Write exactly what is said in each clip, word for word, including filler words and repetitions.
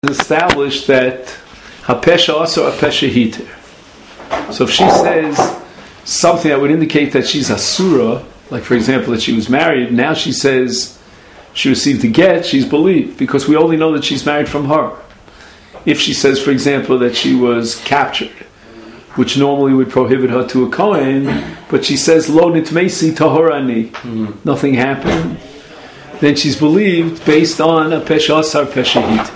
established that hapesha also hapesha hiter. So if she says something that would indicate that she's asura, like for example that she was married, now she says she received a get, she's believed because we only know that she's married from her. If she says, for example, that she was captured, which normally would prohibit her to a Kohen, but she says lo nitmesi tahorani, mm-hmm. nothing happened, then she's believed based on a pesha asar pesha hiter.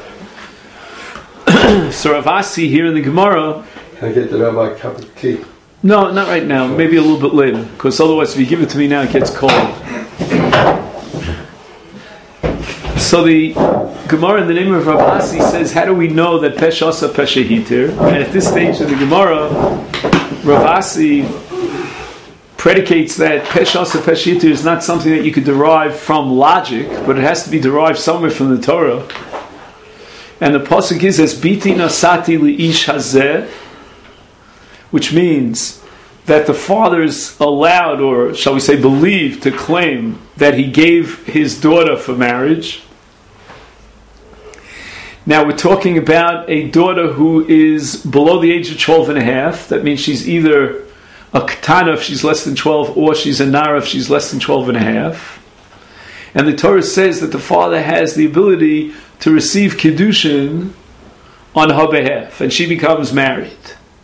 So Rav Asi here in the Gemara. Can I get the rabbi a cup of tea? No, not right now. Sure. Maybe a little bit later, because otherwise, if you give it to me now, it gets cold. So the Gemara in the name of Rav Asi says, "How do we know that pesha asa pesha hiter?" And at this stage of the Gemara, Rav Asi predicates that pesha asa pesha hiter is not something that you could derive from logic, but it has to be derived somewhere from the Torah. And the pasuk is as biti nasati liish hazeh, which means that the father is allowed, or shall we say believed, to claim that he gave his daughter for marriage. Now we're talking about a daughter who is below the age of twelve and a half. That means she's either a katana if she's less than twelve, or she's a nara if she's less than twelve and a half. And the Torah says that the father has the ability to receive kiddushin on her behalf, and she becomes married.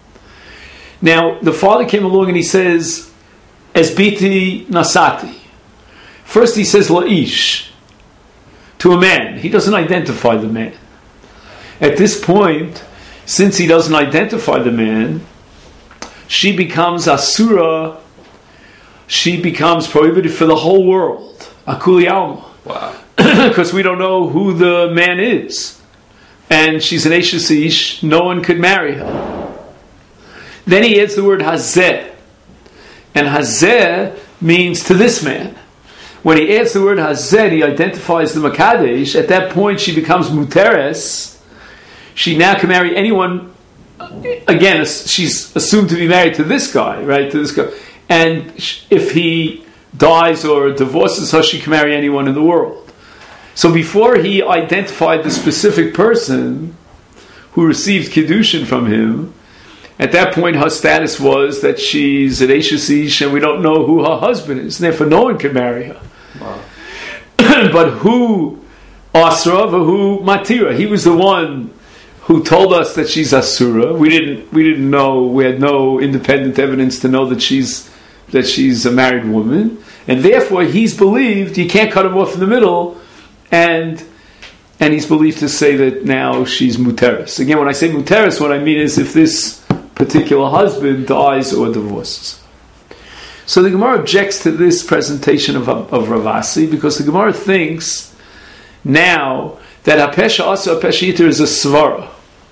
Now, the father came along and he says, "Es biti nasati." First he says la'ish, to a man. He doesn't identify the man. At this point, since he doesn't identify the man, she becomes asura. She becomes prohibited for the whole world. Akuli alma. Wow. Because we don't know who the man is. And she's an Eishes Ish, no one could marry her. Then he adds the word hazeh. And hazeh means to this man. When he adds the word hazeh, he identifies the Makadesh. At that point she becomes muteres. She now can marry anyone. Again, she's assumed to be married to this guy, right? To this guy. And if he dies or divorces her, she can marry anyone in the world. So before he identified the specific person who received kiddushin from him, at that point her status was that she's an Eishes Ish and we don't know who her husband is, and therefore no one can marry her. Wow. But who Asra, who Matira? He was the one who told us that she's Asura. We didn't we didn't know, we had no independent evidence to know that she's that she's a married woman, and therefore he's believed, you can't cut him off in the middle. And and he's believed to say that now she's muteris. Again, when I say muteris, what I mean is if this particular husband dies or divorces. So the Gemara objects to this presentation of, of Rav Asi because the Gemara thinks now that hapesha also hapesha hiter is a svara.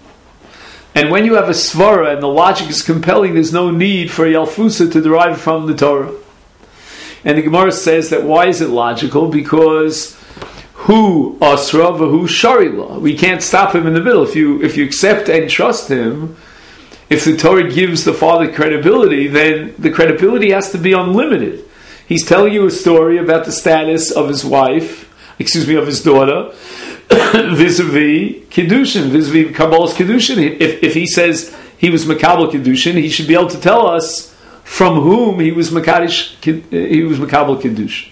And when you have a svara and the logic is compelling, there's no need for a yalfusa to derive from the Torah. And the Gemara says that why is it logical? Because who asra v'hu sharila. We can't stop him in the middle. If you if you accept and trust him, if the Torah gives the father credibility, then the credibility has to be unlimited. He's telling you a story about the status of his wife, excuse me, of his daughter, vis-a-vis kiddushin, vis-a-vis Kabbalah's kiddushin. If if he says he was makabel kiddushin, he should be able to tell us from whom he was makadish, he was makabel kiddushin.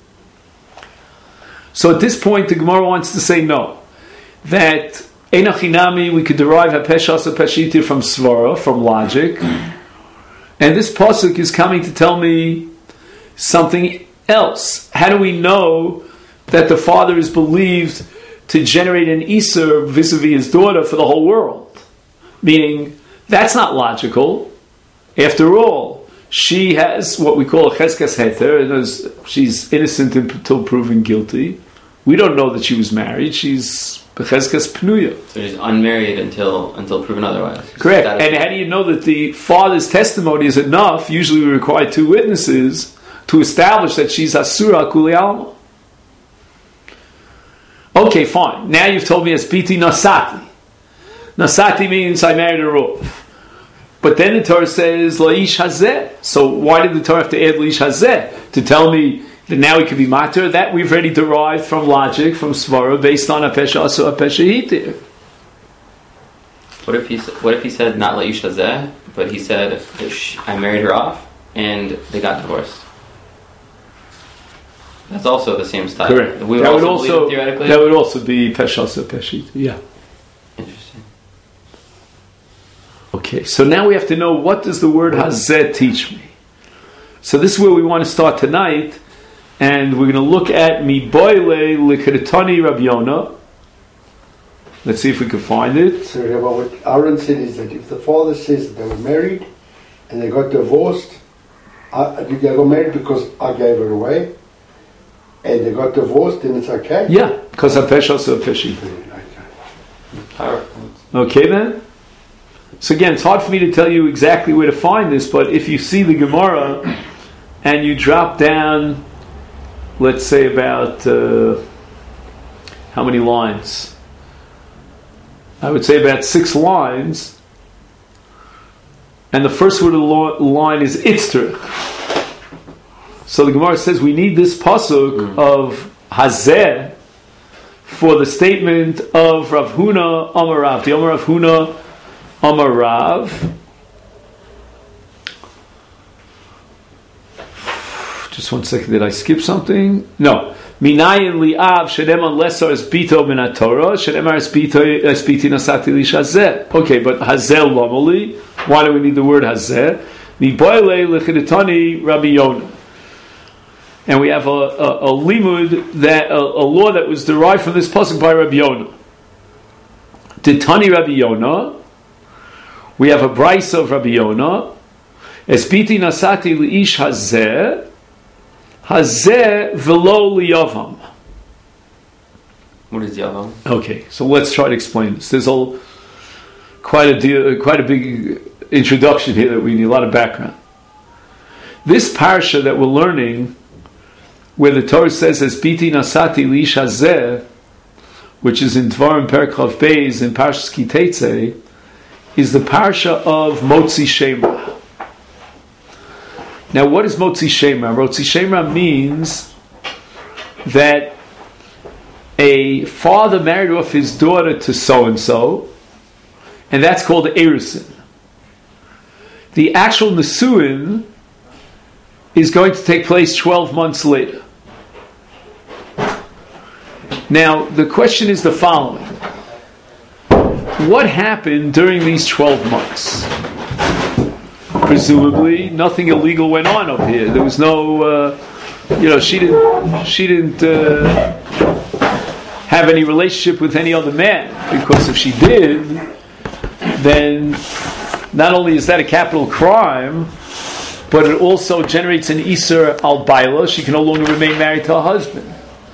So at this point, the Gemara wants to say no. That Einachinami, we could derive hapesha asa pesha hiter from svara, from logic. And this pasuk is coming to tell me something else. How do we know that the father is believed to generate an Isur vis-a-vis his daughter for the whole world? Meaning, that's not logical. After all, she has what we call a cheskas heter. She's innocent until proven guilty. We don't know that she was married. She's becheskas pnuya. So she's unmarried until until proven otherwise. Correct. And how do you know that the father's testimony is enough? Usually we require two witnesses to establish that she's asura kuli alma. Okay, fine. Now you've told me it's biti nasati. Nasati means I married a rov. But then the Torah says la'ish hazeh. So why did the Torah have to add la'ish hazeh? To tell me that now he could be mater? That we've already derived from logic, from svara, based on hapesha asa hapesha hiter. What if he s- What if he said not Laisha Zeh, but he said that sh I married her off and they got divorced? That's also the same style. Correct. We would that also would also believe it theoretically. that would also be Peshasa Peshit. Yeah. Interesting. Okay, so now we have to know, what does the word Hazeh teach me? So this is where we want to start tonight, and we're going to look at Mi Boile Likritani Rabbi Yonah. Let's see if we can find it. So Rabbi, what Aaron said is that if the father says that they were married and they got divorced, I, they got married because I gave her away, and they got divorced, then it's okay? Yeah, because Peshasa Peshit. Powerful. Okay then? So again, it's hard for me to tell you exactly where to find this, but if you see the Gemara and you drop down, let's say about uh, how many lines? I would say about six lines, and the first word of the lo- line is Itzter. So the Gemara says we need this pasuk mm. of Hazeh for the statement of Rav Huna Amar Rav. The Amar Rav Huna Amar Rav. Just one second, did I skip something? No. Minayin li'av shedem lesar es bito min haTorah shedem es bito es biti nasati lishazeh. Okay, but Hazeh lomoli. Why do we need the word Hazeh? Mi boile lechidetani Rabbi Yonah. And we have a, a, a limud, that a, a law that was derived from this pasuk by Rabbi Yonah. Ditani Rabbi Yonah. We have a brayso of Rabbi Yonah. Espiti nasati liish hazeh, hazeh velo liyavam. What is yavam? Okay, so let's try to explain this. There's a quite a deal, quite a big introduction here that we need a lot of background. This parsha that we're learning, where the Torah says Espiti nasati liish hazeh, which is in Dvarim Perek Chav Beis in Parshas Ki Teitzei, is the parsha of Motzi Shemra. Now, what is Motzi Shemra? Motzi Shemra means that a father married off his daughter to so-and-so, and that's called Erusin. The actual Nesuin is going to take place twelve months later. Now, the question is the following. What happened during these twelve months? Presumably, nothing illegal went on over here. There was no, uh, you know, she didn't, she didn't uh, have any relationship with any other man. Because if she did, then not only is that a capital crime, but it also generates an Isur al Baila. She can no longer remain married to her husband.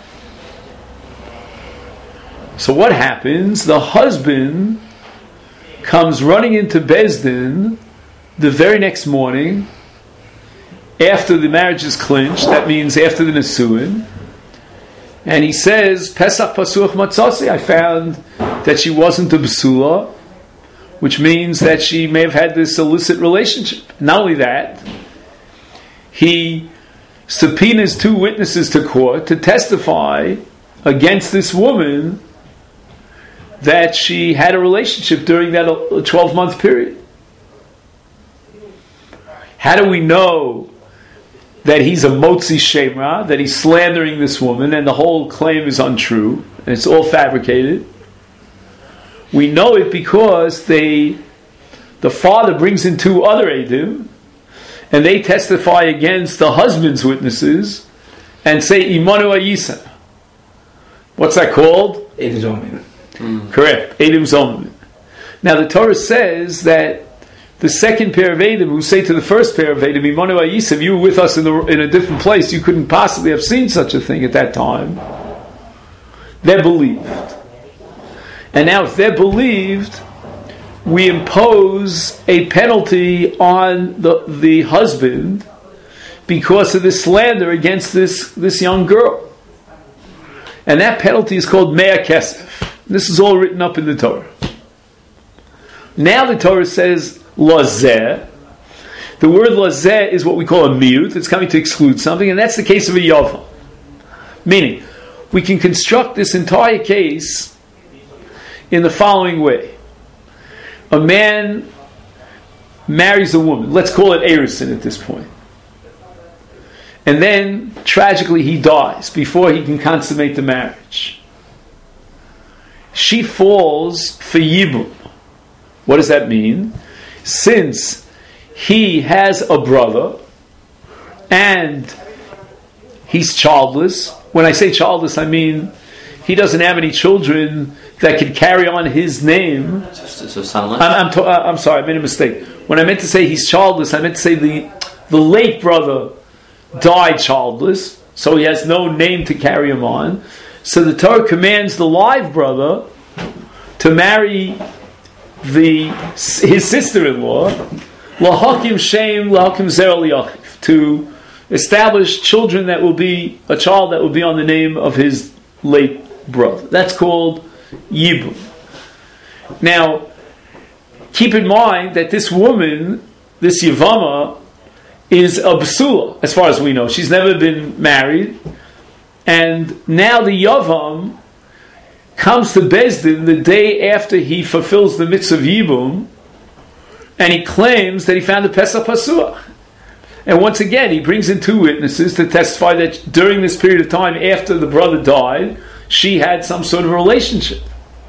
So what happens? The husband comes running into Beis Din the very next morning, after the marriage is clinched, that means after the Nesuin, and he says, Pesach Pasuach Matzasi, I found that she wasn't a Besula, which means that she may have had this illicit relationship. Not only that, he subpoenas two witnesses to court to testify against this woman that she had a relationship during that twelve-month period. How do we know that he's a Motzi Shemra, that he's slandering this woman, and the whole claim is untrue, and it's all fabricated? We know it because they, the father brings in two other Eidim, and they testify against the husband's witnesses, and say, Imanu Ayisa. What's that called? Eidim Zomin. Mm. Correct. Eidim Zomin. Now the Torah says that the second pair of Eidim who say to the first pair of Eidim, Imanu Ayisa, if you were with us in, the, in a different place, you couldn't possibly have seen such a thing at that time. They're believed. And now if they're believed, we impose a penalty on the, the husband because of this slander against this, this young girl. And that penalty is called Mea Kesef. This is all written up in the Torah. Now the Torah says Lazeh. The word Lazeh is what we call a miut. It's coming to exclude something, and that's the case of a Yavam. Meaning, we can construct this entire case in the following way. a man marries a woman, let's call it Erisin at this point, and then tragically he dies before he can consummate the marriage. She falls for Yibum. What does that mean? Since he has a brother and he's childless, when I say childless I mean he doesn't have any children that could carry on his name. So, so sonless? I'm, I'm, to, uh, I'm sorry, I made a mistake. When I meant to say he's childless, I meant to say the the late brother died childless, so he has no name to carry him on. So the Torah commands the live brother to marry the his sister-in-law, lahakim shem lahakim zer liachiv, to establish children that will be a child that will be on the name of his late brother. That's called yibum. Now, keep in mind that this woman, this Yavama, is a Basula, as far as we know. She's never been married. And now the Yavam comes to Bezdin the day after he fulfills the mitzvah of Yibum, and he claims that he found the Pesach Pasuach. And once again, he brings in two witnesses to testify that during this period of time after the brother died, she had some sort of relationship.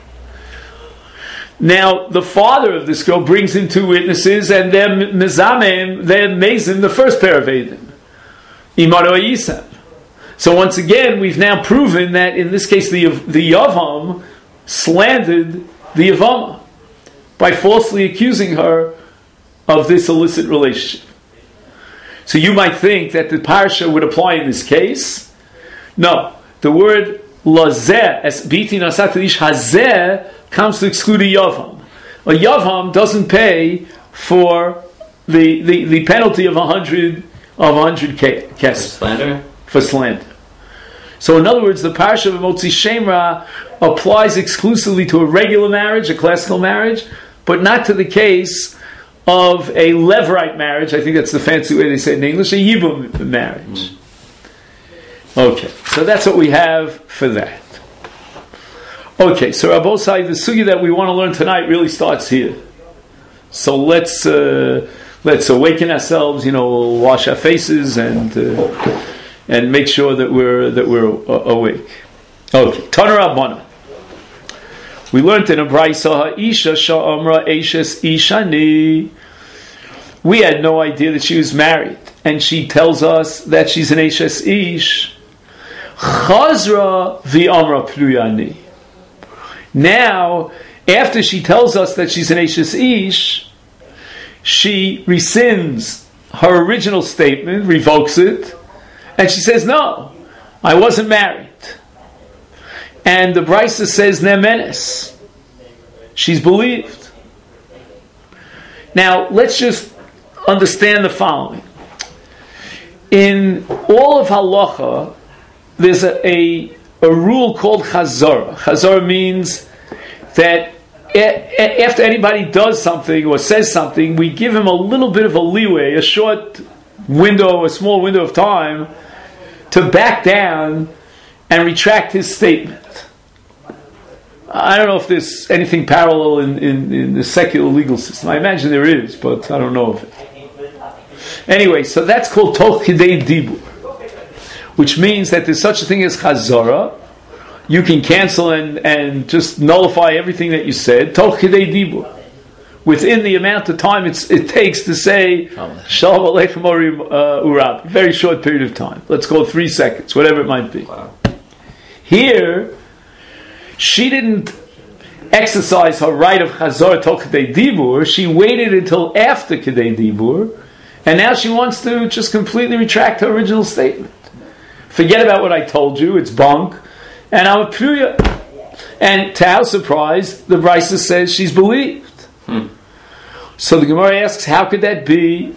Now, the father of this girl brings in two witnesses, and they're mezamem, they're mazim, the first pair of Eidim, Imaro Yisam. So once again, we've now proven that in this case the the Yavam slandered the Yavama by falsely accusing her of this illicit relationship. So you might think that the parasha would apply in this case. No, the word lazeh, as biti nasat ish hazeh, comes to exclude a Yavam. A Yavam doesn't pay for the, the, the penalty of a hundred of a hundred kesef. For slander? For slander. So in other words, the parasha of Motzi Shemra applies exclusively to a regular marriage, a classical marriage, but not to the case of a Levirate marriage. I think that's the fancy way they say it in English, a Yibum marriage. Okay, so that's what we have for that. Okay, so Rabosai, the sugi that we want to learn tonight really starts here. So let's uh, let's awaken ourselves, you know, wash our faces and uh, and make sure that we're that we're uh, awake. Okay, Tana Rabbana. We learned in a brayso Isha Sha'amra Eishes Ishani. We had no idea that she was married, and she tells us that she's an Eishes Ish. Chazra v'amra pluyani. Now, after she tells us that she's an Eishes Ish, she rescinds her original statement, revokes it, and she says, no, I wasn't married. And the Brisa says, Nemenes. She's believed. Now, let's just understand the following. In all of halacha, there's a, a, a rule called chazara. Chazara means that a, after anybody does something or says something, we give him a little bit of a leeway, a short window, a small window of time to back down and retract his statement. I don't know if there's anything parallel in, in, in the secular legal system. I imagine there is, but I don't know of it. Anyway, so that's called toch kidei dibur, which means that there's such a thing as chazara. You can cancel and, and just nullify everything that you said, toch kidei dibur, within the amount of time it's, it takes to say shalom aleichem urab. Very short period of time. Let's go three seconds, whatever it might be. Wow. Here, she didn't exercise her right of chazar toch kidei dibur. She waited until after kidei dibur, and now she wants to just completely retract her original statement. Forget about what I told you, it's bunk, and I'm a pruya. And to our surprise, the Brisa says she's believed. Hmm. So the Gemara asks, how could that be?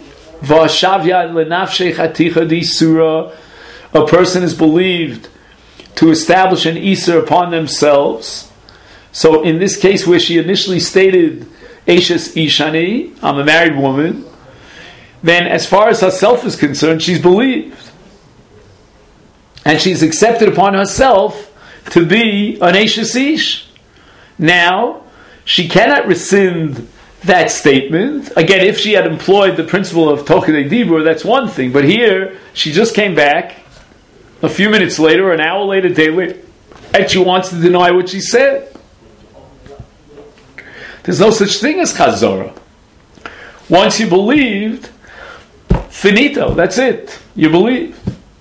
A person is believed to establish an Isser upon themselves. So in this case where she initially stated Eishes Ishani, I'm a married woman, then as far as herself is concerned, she's believed. And she's accepted upon herself to be an Eishes Ish. Now, she cannot rescind that statement. Again, if she had employed the principle of Tokidei Dibur, that's one thing. But here, she just came back a few minutes later, an hour later, a day later, and she wants to deny what she said. There's no such thing as Chazorah. Once you believed, finito, that's it. You believed.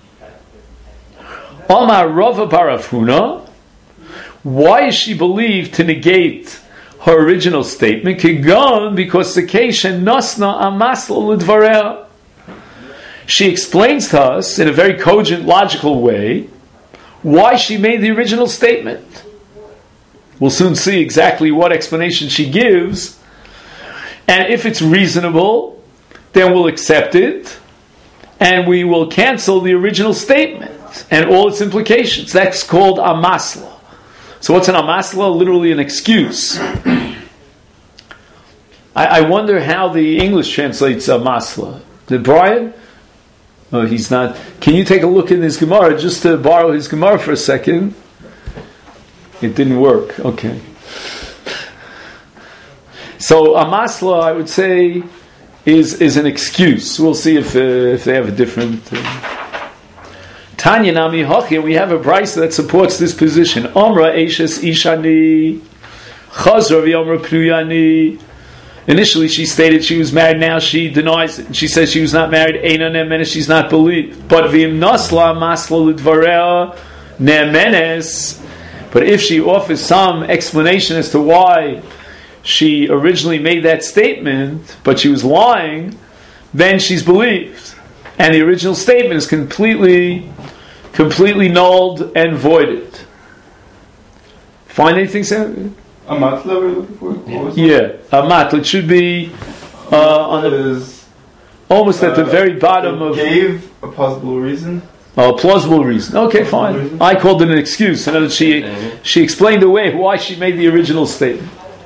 Omar Rava Barafuna, why is she believed to negate her original statement? Kigon, because the case nasna amasla l'dvareh. She explains to us in a very cogent, logical way why she made the original statement. We'll soon see exactly what explanation she gives, and if it's reasonable, then we'll accept it, and we will cancel the original statement and all its implications. That's called amasla. So what's an amasla? Literally an excuse. I, I wonder how the English translates amasla. Did Brian? Oh, he's not. Can you take a look in his Gemara, just to borrow his Gemara for a second? It didn't work. Okay. So amasla, I would say, is is an excuse. We'll see if uh, if they have a different. Uh, Tanya Nami Hochi, and we have a brisa that supports this position. Omra Eishes Ishani Chazor v'Omra Pluyani. Initially, she stated she was married. Now she denies it. She says she was not married. Eina Nemenes, she's not believed. But v'im Nasla Masla L'Dvareh Nemenes. But if she offers some explanation as to why she originally made that statement, but she was lying, then she's believed. And the original statement is completely, completely nulled and voided. Find anything, Sam? A matla we're looking for? Yeah, a matla. It should be uh, on the, almost at the very bottom of... Gave a possible reason? Oh, plausible reason. Okay, fine. Reason? I called it an excuse. In other words, she, she explained away why she made the original statement.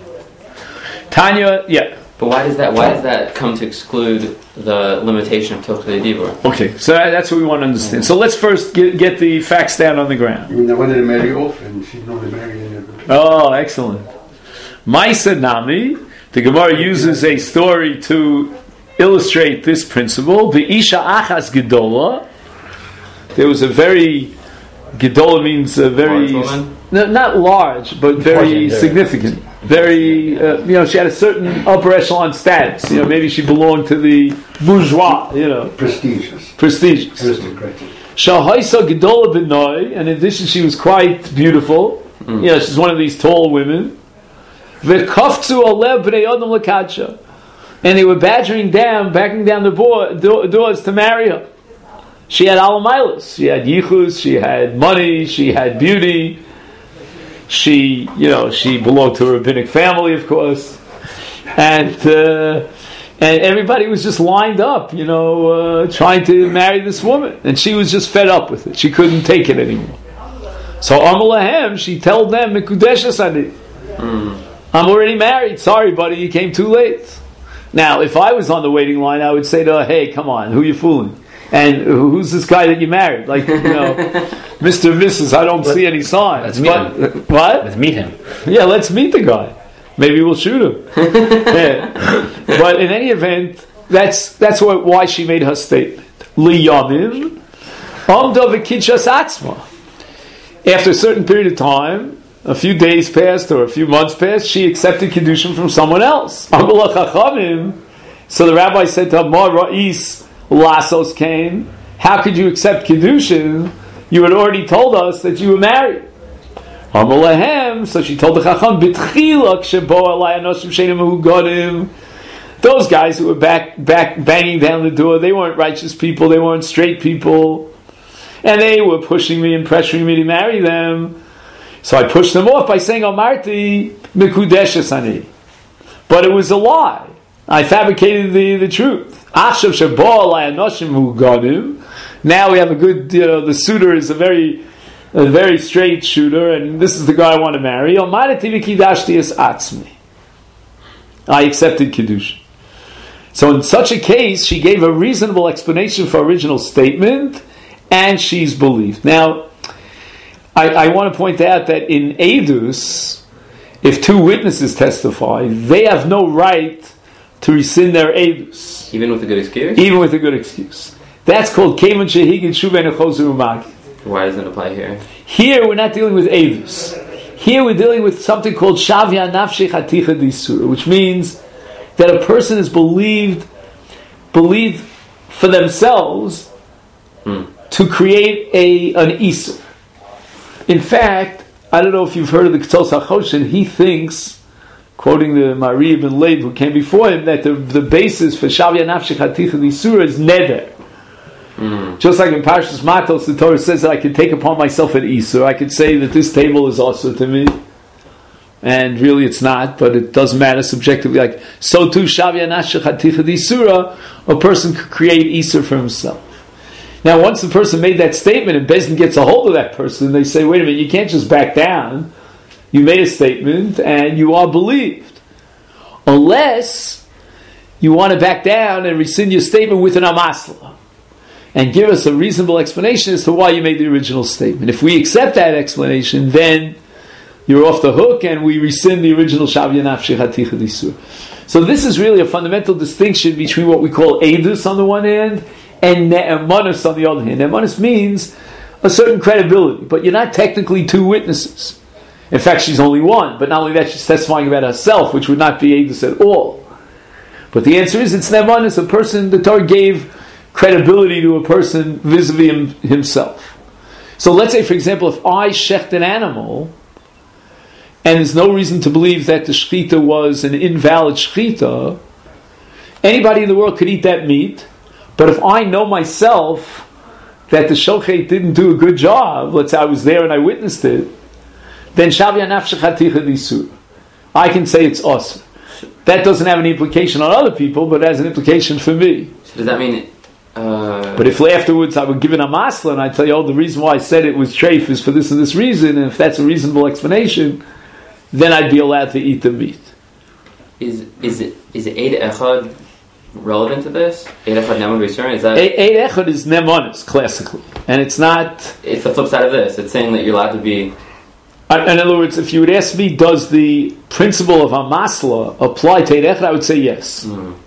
Tanya, yeah. But why does that? Why does that come to exclude the limitation of Tokidei Dibur? Okay, so that's what we want to understand. So let's first get, get the facts down on the ground. I mean, they wanted to marry off, and she's not married anymore. Oh, excellent. Maisa Nami, the Gemara uses a story to illustrate this principle. The Isha Achas Gedola. There was a very Gedola means a very no, not large, but very significant. Very, uh, you know, she had a certain upper echelon status. You know, maybe she belonged to the bourgeois. You know, prestigious, prestigious. Shahaisa Gedola B'noi, and in addition, she was quite beautiful. Mm. You know, she's one of these tall women. V'kafzu alev b'nei adam l'kadsha, and they were badgering down, backing down the board, do, doors to marry her. She had alamilas. She had yichus. She had money. She had beauty. She, you know, she belonged to a rabbinic family, of course, and uh, and everybody was just lined up, you know, uh, trying to marry this woman, and she was just fed up with it. She couldn't take it anymore. So Amalahem, she told them, "Mikudeshes ani, I'm already married. Sorry, buddy, you came too late." Now, if I was on the waiting line, I would say to her, "Hey, come on, who are you fooling? And who's this guy that you married? Like, you know, Mister and Missus I don't Let, see any signs." Let's meet but, him. What? Let's meet him. Yeah, let's meet the guy. Maybe we'll shoot him. Yeah. But in any event, that's that's what, why she made her statement. Liyamim amda v'kidshas atzma. After a certain period of time, a few days passed or a few months passed, she accepted Kiddushin from someone else. Amar Chachamim. So the rabbi said to her, "Ma ra'is Lasos came. How could you accept Kiddushin? You had already told us that you were married." Amalahem, so she told the Chacham, B'tchila k'shebo alai anoshim she'enim mehugadim. Those guys who were back, back banging down the door, they weren't righteous people, they weren't straight people, and they were pushing me and pressuring me to marry them. So I pushed them off by saying, Amarti mikudeshes ani. But it was a lie. I fabricated the, the truth. Now we have a good, you know, the suitor is a very, a very straight shooter, and this is the guy I want to marry. I accepted Kiddush. So in such a case, she gave a reasonable explanation for original statement, and she's believed. Now, I, I want to point out that in Eidus, if two witnesses testify, they have no right to rescind their edus. Even with a good excuse? Even with a good excuse. That's called Kevan Shehigin Shuven Echozer Umagi. Why doesn't it apply here? Here we're not dealing with edus. Here we're dealing with something called Shavya Nafshech Haticha Disura, which means that a person is believed believed for themselves Hmm. to create a an Isur. In fact, I don't know if you've heard of the Ketzos HaChoshen, he thinks, quoting the Mari ibn Leib who came before him, that the, the basis for Shavya Nafshech Haticha Disura is Neder. Mm. Just like in Parshas Matos, the Torah says that I could take upon myself an Isur. I could say that this table is also to me, and really it's not, but it doesn't matter subjectively. Like, so too, Shavya Nafshech Haticha Disura, a person could create Isur for himself. Now, once the person made that statement and Bezdin gets a hold of that person, they say, wait a minute, you can't just back down. You made a statement and you are believed. Unless you want to back down and rescind your statement with an amasla and give us a reasonable explanation as to why you made the original statement. If we accept that explanation, then you're off the hook and we rescind the original Shavya Nafshech Haticha Disura. So this is really a fundamental distinction between what we call edus on the one hand and ne'emanis on the other hand. Ne'emanis means a certain credibility, but you're not technically two witnesses. In fact, she's only one, but not only that, she's testifying about herself, which would not be edus at all. But the answer is, it's ne'emanis, a person, the Torah gave credibility to a person vis-a-vis him, himself. So let's say, for example, if I shecht an animal, and there's no reason to believe that the shechita was an invalid shechita, anybody in the world could eat that meat. But if I know myself that the shochet didn't do a good job, let's say I was there and I witnessed it, then Shavya Nafshech Haticha Disura, I can say it's us. That doesn't have any implication on other people, but it has an implication for me. So does that mean... Uh... But if afterwards I would give it a masla and I tell you, oh, the reason why I said it was treif is for this and this reason, and if that's a reasonable explanation, then I'd be allowed to eat the meat. Is is it is it Eid Echad relevant to this? Eid Echad Ne'eman B'Yisurin? Is that... Eid Echad is Ne'emanis, classically. And it's not... It's the flip side of this. It's saying that you're allowed to be... In other words, if you would ask me, does the principle of Amasla apply to Eid Echad, I would say yes. Mm.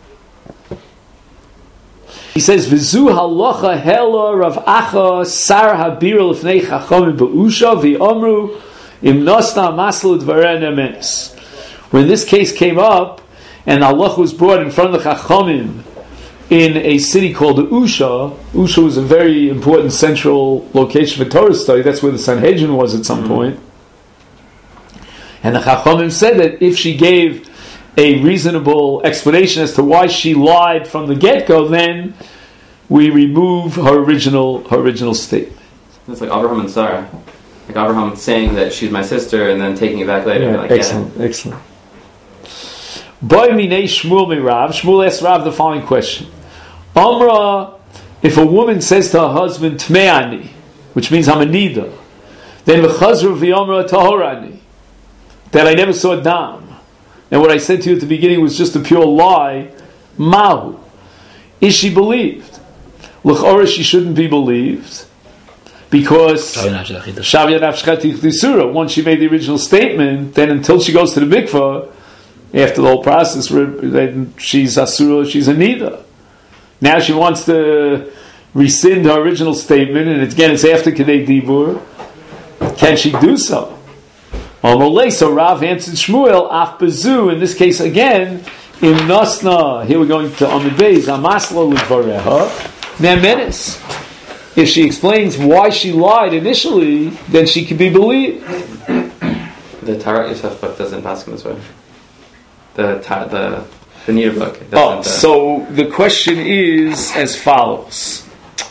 He says, V'zu halacha hela Rav Acha sar habir l'fnei chachamim b'usha v'omru im nosna Amasla d'varei ne'emes. When this case came up, and halacha was brought in front of the chachamim in a city called Usha. Usha was a very important central location for Torah study. That's where the Sanhedrin was at some mm-hmm. point. And the Chachamim said that if she gave a reasonable explanation as to why she lied from the get-go, then we remove her original her original statement. It's like Abraham and Sarah. Like Abraham saying that she's my sister and then taking it back later. Yeah, like, excellent, yeah. excellent. Boy minei Shmuel mi Rav. Shmuel asked Rav the following question: Amra, if a woman says to her husband Tmeani, which means I'm a nida, then v'chazru v'yamra tahorani, that I never saw dam, and what I said to you at the beginning was just a pure lie. Mahu, is she believed? L'chora, she shouldn't be believed because Shavya Nafshech Haticha Disura. Once she made the original statement, then until she goes to the mikvah, after the whole process, then she's asura, she's a nida. Now she wants to rescind her original statement, and again it's after Kedei Dibur. Can she do so? So Rav answered Shmuel, Af Bezu, in this case again, Im Nosna, here we're going to Amid Beis, Amasla L'Dvareha, Ne'emenis. If she explains why she lied initially, then she can be believed. The Tarat Yosef book doesn't pass in this way. The ta- the the Nida book. Oh, so the question is as follows.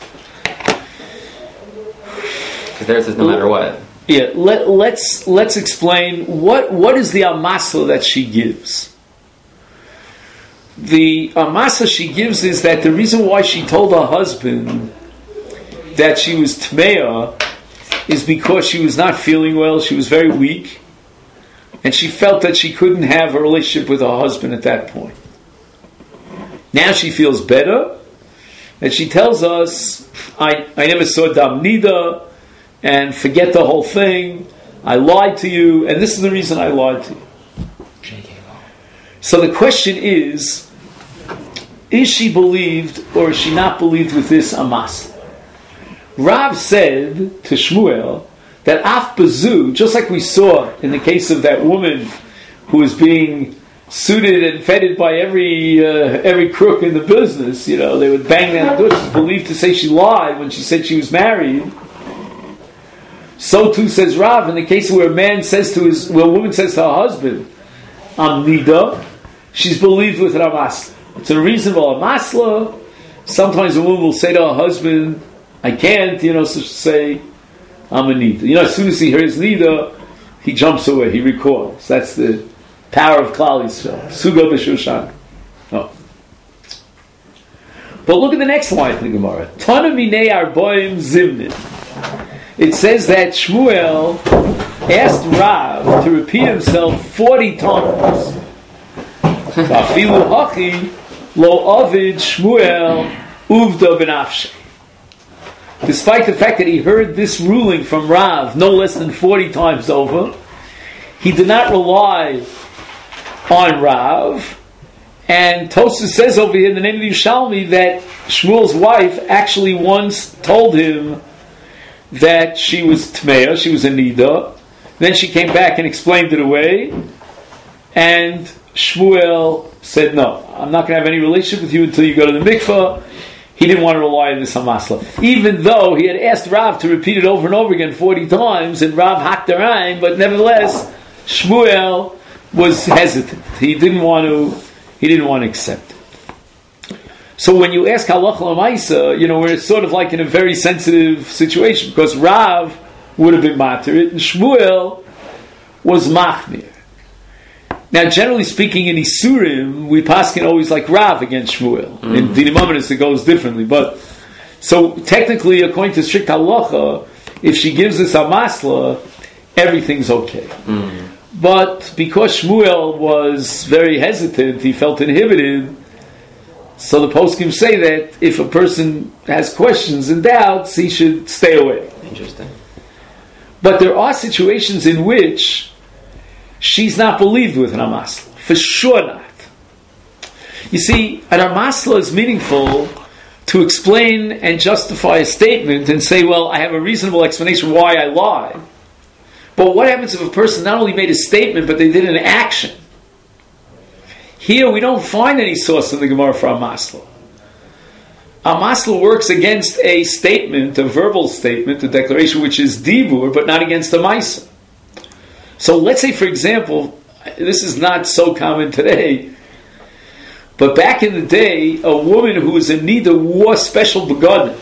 Because there it says no matter what. Yeah, let, let's let's explain what what is the amasla that she gives. The amasla she gives is that the reason why she told her husband that she was tmeya is because she was not feeling well. She was very weak. And she felt that she couldn't have a relationship with her husband at that point. Now she feels better, and she tells us, I, I never saw Dam Nida, and forget the whole thing. I lied to you, and this is the reason I lied to you. So the question is, is she believed or is she not believed with this amas? Rav said to Shmuel that af bezu, just like we saw in the case of that woman who was being suited and feted by every uh, every crook in the business, you know, they would bang down the door. She's believed to say she lied when she said she was married. So too says Rav in the case where a man says to his, where a woman says to her husband, "I'm nida," she's believed with an amasla. It's a reasonable amasla. Sometimes a woman will say to her husband, "I can't," you know, so she'll say, "I'm a nida." You know, as soon as he hears nida, he jumps away. He recoils. That's the power of Klal Yisrael. Suga b'Shushan. Oh. But look at the next line in the Gemara. Tana minei arboim zimnin. It says that Shmuel asked Rav to repeat himself forty times. Afilu hachi lo avid Shmuel uvda b'nafshe. Despite the fact that he heard this ruling from Rav no less than forty times over, he did not rely on Rav. And Tosfos says over here in the name of Yerushalmi that Shmuel's wife actually once told him that she was Tmeya, she was a Nida. Then she came back and explained it away. And Shmuel said, "No, I'm not going to have any relationship with you until you go to the mikveh." He didn't want to rely on this Hamasla. Even though he had asked Rav to repeat it over and over again forty times, and Rav hacked the rhyme, but nevertheless, Shmuel was hesitant. He didn't want to, he didn't want to accept it. So when you ask Halacha L'Maisa, you know, we're sort of like in a very sensitive situation, because Rav would have been matir, and Shmuel was machmir. Now, generally speaking, in Isurim, we paskin always like Rav against Shmuel. Mm. In Dinim Amanis, it goes differently. But so technically, according to strict halacha, if she gives us a masla, everything's okay. Mm. But because Shmuel was very hesitant, he felt inhibited. So the poskim say that if a person has questions and doubts, he should stay away. Interesting. But there are situations in which she's not believed with an amasla. For sure not. You see, an amasla is meaningful to explain and justify a statement and say, well, I have a reasonable explanation why I lied. But what happens if a person not only made a statement, but they did an action? Here we don't find any source in the Gemara for amasla. Amasla works against a statement, a verbal statement, a declaration which is dibur, but not against a maisa. So let's say, for example, this is not so common today, but back in the day, a woman who was in nida wore special begadim.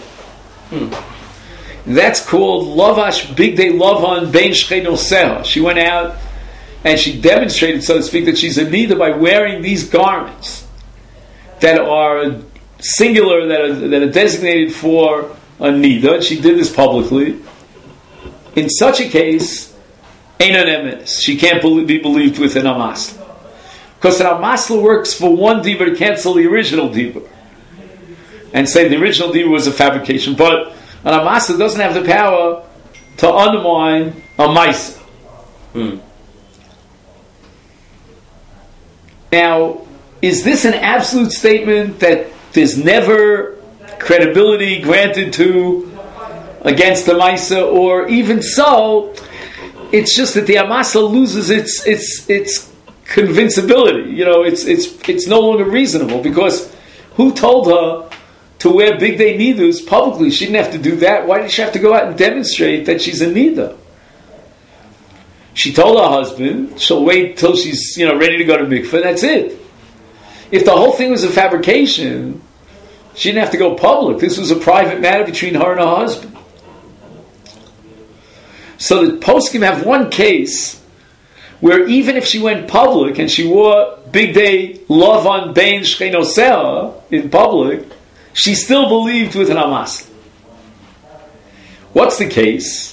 Hmm. That's called lavash big day lavan bein shchein seha. She went out and she demonstrated, so to speak, that she's in nida by wearing these garments that are singular, that are, that are designated for a nida. And she did this publicly. In such a case, ain't an emes. She can't be believed with an amasla. Because an amasla works for one diva to cancel the original diva. And say the original diva was a fabrication. But an amasla doesn't have the power to undermine a maisa. Hmm. Now, is this an absolute statement that there's never credibility granted to against the maisa? Or even so, it's just that the amasla loses its its its convincibility. You know, it's it's it's no longer reasonable, because who told her to wear big day nidus publicly? She didn't have to do that. Why did she have to go out and demonstrate that she's a nida? She told her husband she'll wait till she's, you know, ready to go to mikveh. That's it. If the whole thing was a fabrication, she didn't have to go public. This was a private matter between her and her husband. So the poskim have one case where even if she went public and she wore big day lavan bein shchein seha in public, she still believed with an amasla. What's the case?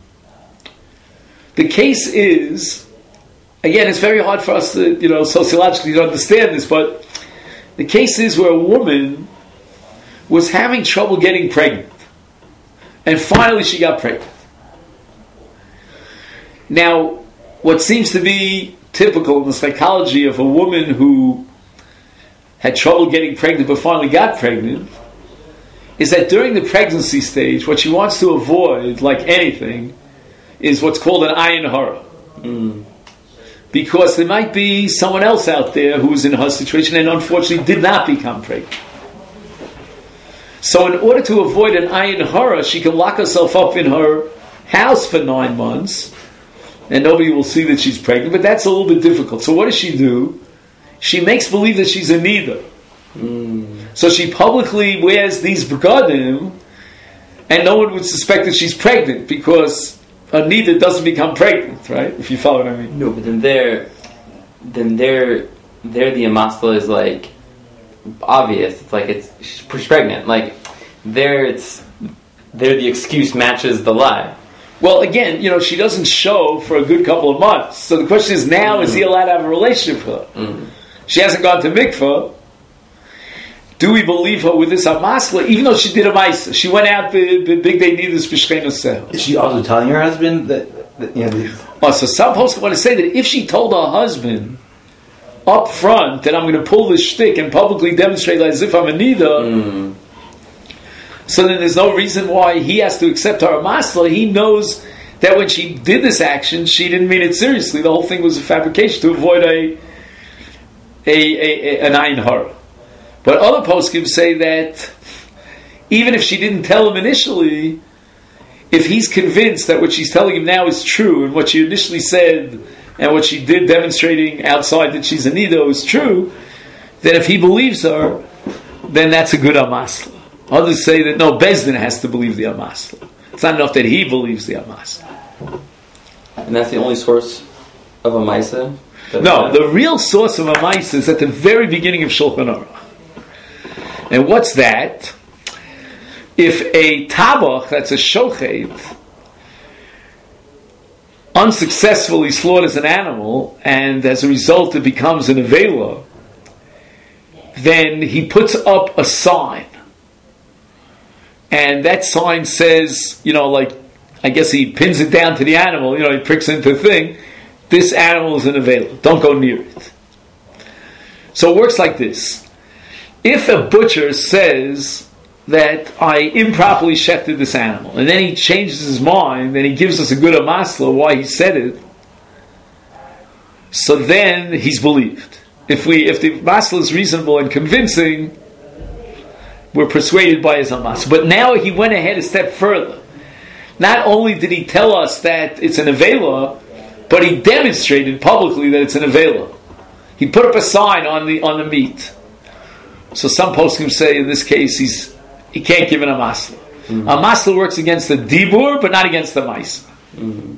The case is, again, it's very hard for us to, you know, sociologically to understand this, but the case is where a woman was having trouble getting pregnant, and finally she got pregnant. Now, what seems to be typical in the psychology of a woman who had trouble getting pregnant but finally got pregnant is that during the pregnancy stage, what she wants to avoid, like anything, is what's called an ayin hara. Mm. Because there might be someone else out there who was in her situation and unfortunately did not become pregnant. So in order to avoid an ayin hara, she can lock herself up in her house for nine months and nobody will see that she's pregnant, but that's a little bit difficult. So what does she do? She makes believe that she's a nida. Mm. So she publicly wears these begadim and no one would suspect that she's pregnant because a nida doesn't become pregnant, right? If you follow what I mean. No, but then there, then there, there the amasla is like obvious. It's like it's she's pregnant. Like there, it's there the excuse matches the lie. Well, again, you know, she doesn't show for a good couple of months. So the question is now, mm-hmm. is he allowed to have a relationship with her? Mm-hmm. She hasn't gone to mikvah. Do we believe her with this amasla, even though she did a maisa? She went out the, the big day needed b'shchenos. Is she also telling her husband that, that you know? The... Oh, so some folks want to say that if she told her husband up front that I'm going to pull this shtick and publicly demonstrate as if I'm a nida, mm. so then there's no reason why he has to accept her amasla. He knows that when she did this action, she didn't mean it seriously. The whole thing was a fabrication to avoid a, a, a, a an ayin hara. But other poskim say that even if she didn't tell him initially, if he's convinced that what she's telling him now is true, and what she initially said and what she did demonstrating outside that she's a nido is true, then if he believes her, then that's a good amasla. Others say that no, Bezdin has to believe the amasla. It's not enough that he believes the amasla. And that's the only source of a maisa? No, the real source of a maisa is at the very beginning of Shulchan Aruch. And what's that? If a tabach, that's a shochet, unsuccessfully slaughters an animal, and as a result it becomes an avela, then he puts up a sign. And that sign says, you know, like, I guess he pins it down to the animal, you know, he pricks into the thing, this animal is an avela, don't go near it. So it works like this. If a butcher says that I improperly shechted this animal, and then he changes his mind, and he gives us a good amasla why he said it, so then he's believed. If we, if the amasla is reasonable and convincing, we're persuaded by his amasla. But now he went ahead a step further. Not only did he tell us that it's an avela, but he demonstrated publicly that it's an avela. He put up a sign on the on the meat. So some poskim say in this case he's he can't give an amasla. Mm-hmm. Amasla works against the dibur, but not against the maisa. Mm-hmm.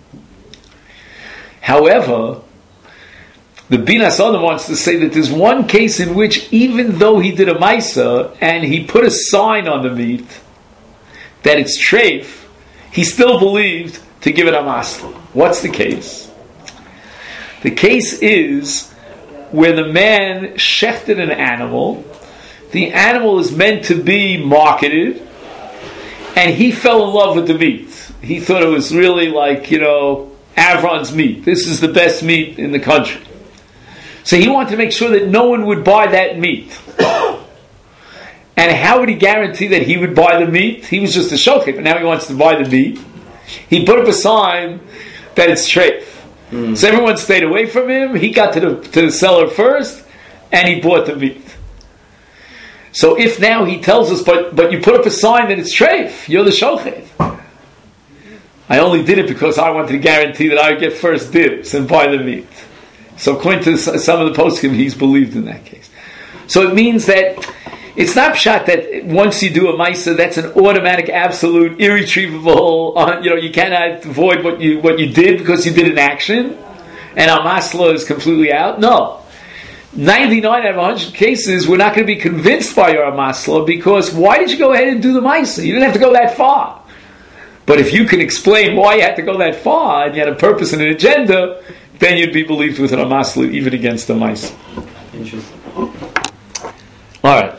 However, the Binas Adam wants to say that there's one case in which even though he did a maisa and he put a sign on the meat that it's treif, he still believed to give it amasla. What's the case? The case is where the man shechted an animal, the animal is meant to be marketed, and he fell in love with the meat. He thought it was really like, you know, Avron's meat. This is the best meat in the country. So he wanted to make sure that no one would buy that meat. And how would he guarantee that he would buy the meat? He was just a shochet, but now he wants to buy the meat. He put up a sign that it's treif. Mm. So everyone stayed away from him. He got to the to the seller first, and he bought the meat. So if now he tells us, but but you put up a sign that it's treif, you're the shochet. I only did it because I wanted to guarantee that I would get first dibs and buy the meat. So according to some of the poskim, he's believed in that case. So it means that it's not pshat that once you do a maisa, that's an automatic, absolute, irretrievable. Uh, you know, you cannot avoid what you what you did because you did an action, and amasla is completely out. No, ninety-nine out of one hundred cases, we're not going to be convinced by your amasla because why did you go ahead and do the maisa? You didn't have to go that far. But if you can explain why you had to go that far and you had a purpose and an agenda, then you'd be believed with an amasla even against the maisa. Interesting. All right.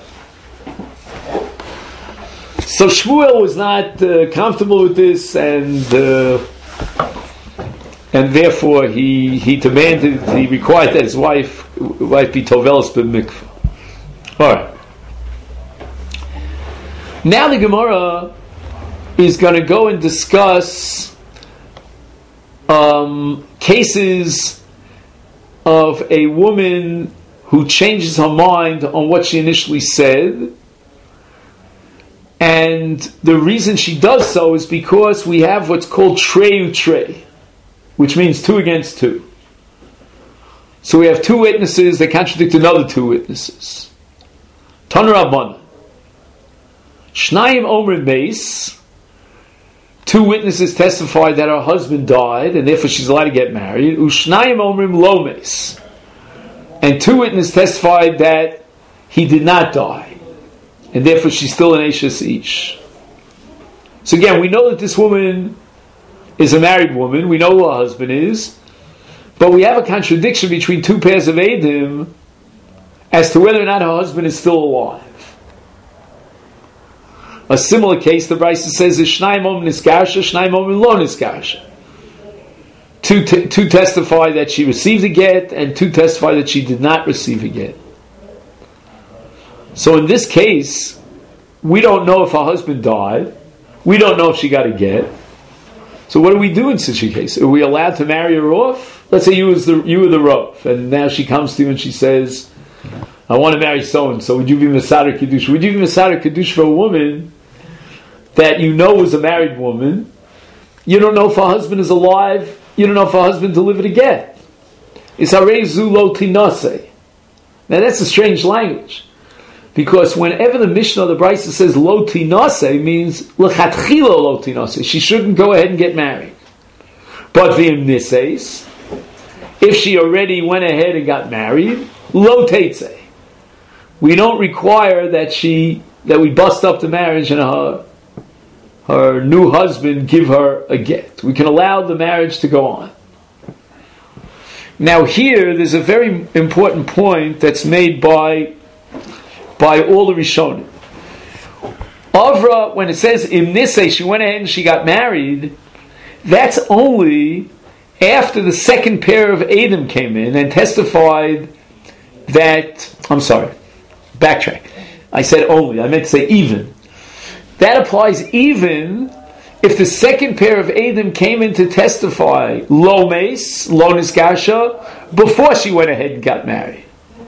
So Shmuel was not uh, comfortable with this, and uh, and therefore he he demanded, he required that his wife wife be tovelis b'mikvah. All right. Now the Gemara is going to go and discuss um, cases of a woman who changes her mind on what she initially said, and the reason she does so is because we have what's called treyu trey, which means two against two. So we have two witnesses that contradict another two witnesses. Tana Rabbanan. Shnayim Omer Meis. Two witnesses testified that her husband died, and therefore she's allowed to get married. Ushnayim Omrim Lo Meis. And two witnesses testified that he did not die, and therefore she's still an Eishes Ish. So again, we know that this woman is a married woman. We know who her husband is, but we have a contradiction between two pairs of Eidim as to whether or not her husband is still alive. A similar case, the Brisa says, is Shnayim Omer Niskarsha, Shnayim Omer Lo Niskarsha. Two, t- two testify that she received a get, and two testify that she did not receive a get. So in this case, we don't know if her husband died. We don't know if she got a get. So what do we do in such a case? Are we allowed to marry her off? Let's say you was the you were the Rav, and now she comes to you and she says, I want to marry so-and-so. Would you be Mesader Kiddush? Would you be Mesader Kiddush for a woman that you know is a married woman? You don't know if her husband is alive. You don't know if her husband delivered a get. It's Harezu Lo Tinase. Now that's a strange language, because whenever the Mishnah, the Brisa says Lo Tinase, means L'chatchila Lo Tinase. She shouldn't go ahead and get married. But V'im Nises, if she already went ahead and got married, Lo Teitze. We don't require that she that we bust up the marriage and her her new husband give her a get. We can allow the marriage to go on. Now here, there's a very important point that's made by by all the Rishonim. Avra, when it says im nisei, she went ahead and she got married, that's only after the second pair of Eidim came in and testified that, I'm sorry, backtrack. I said only, I meant to say even. That applies even if the second pair of Eidim came in to testify lo meis, lo nisgasha, before she went ahead and got married.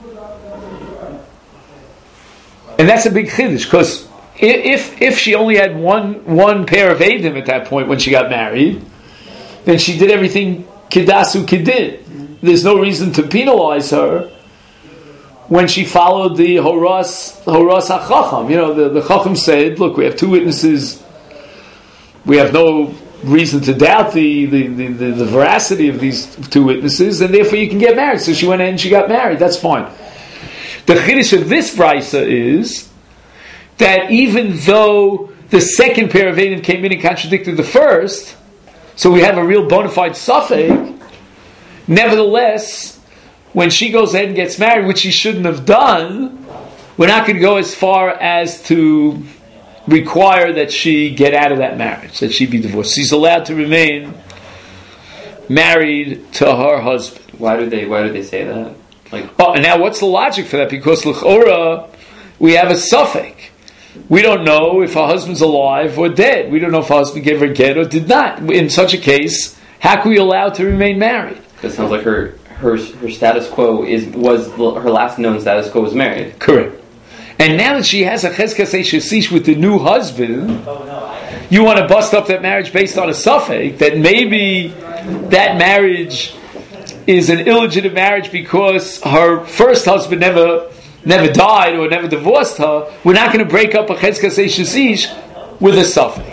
And that's a big chiddush, because if if she only had one one pair of Eidim at that point when she got married, then she did everything kidasu kidin. There's no reason to penalize her when she followed the Horas Horas HaChacham. You know, the, the Chacham said, look, we have two witnesses, we have no reason to doubt the, the, the, the, the veracity of these two witnesses, and therefore you can get married. So she went in and she got married, that's fine. The chiddush of this brisa is that even though the second pair of Eidim came in and contradicted the first, so we have a real bona fide suffix, nevertheless, when she goes ahead and gets married, which she shouldn't have done, we're not going to go as far as to require that she get out of that marriage, that she be divorced. She's allowed to remain married to her husband. Why do they? Why do they say that? Like, oh, and now what's the logic for that? Because l'chora, we have a suffix. We don't know if her husband's alive or dead. We don't know if her husband gave her a get or did not. In such a case, how can we allow her to remain married? That sounds like her her her status quo is was her last known status quo was married. Correct. And now that she has a cheskas eishesish with the new husband, you want to bust up that marriage based on a suffix that maybe that marriage is an illegitimate marriage because her first husband never never died or never divorced her. We're not going to break up a cheskas eishesish with a suffix.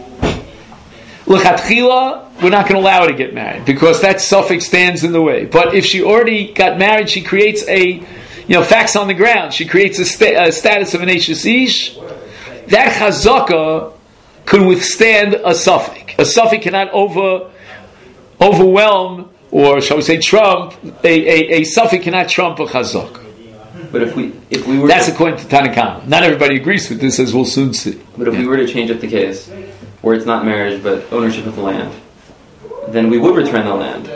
L'chatchila, we're not going to allow her to get married because that suffix stands in the way. But if she already got married, she creates a, you know, facts on the ground. She creates a, sta- a status of an Eishes Ish. That chazaka can withstand a suffix. A suffix cannot over overwhelm, or shall we say trump, a, a, a suffix cannot trump a chazaka. But if we if we were That's to, according to Tanakama. Not everybody agrees with this, as we'll soon see. But if yeah. we were to change up the case, where it's not marriage but ownership of the land, then we would return the land.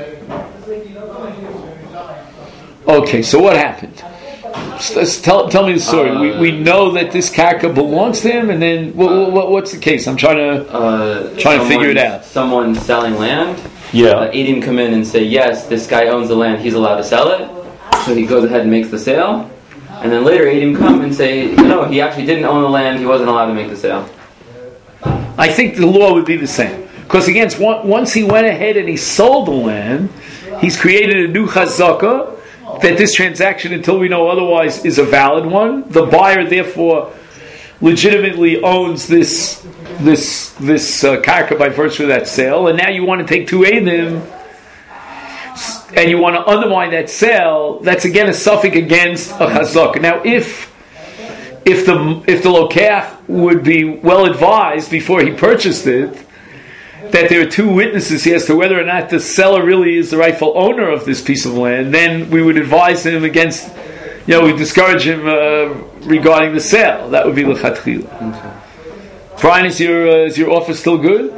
Okay, so what happened? S- Tell, tell me the story. Uh, we, we know that this karka belongs to him, and then what, what, what's the case? I'm trying to Uh, trying to figure it someone- out. Someone selling land. Yeah. Uh, Eidim come in and say, yes, this guy owns the land, he's allowed to sell it. So he goes ahead and makes the sale. And then later Eidim come and say, no, he actually didn't own the land, he wasn't allowed to make the sale. I think the law would be the same. Because again, one- once he went ahead and he sold the land, he's created a new chazaka that this transaction, until we know otherwise, is a valid one. The buyer, therefore, legitimately owns this this this uh, karka by virtue of that sale. And now you want to take two eidim and you want to undermine that sale. That's again a suffix against a chazaka. Now, if if the if the lokach would be well advised before he purchased it that there are two witnesses as to whether or not the seller really is the rightful owner of this piece of land, then we would advise him against, you know, we discourage him uh, regarding the sale. That would be l'chatchila. Okay. Brian, is your uh, is your offer still good?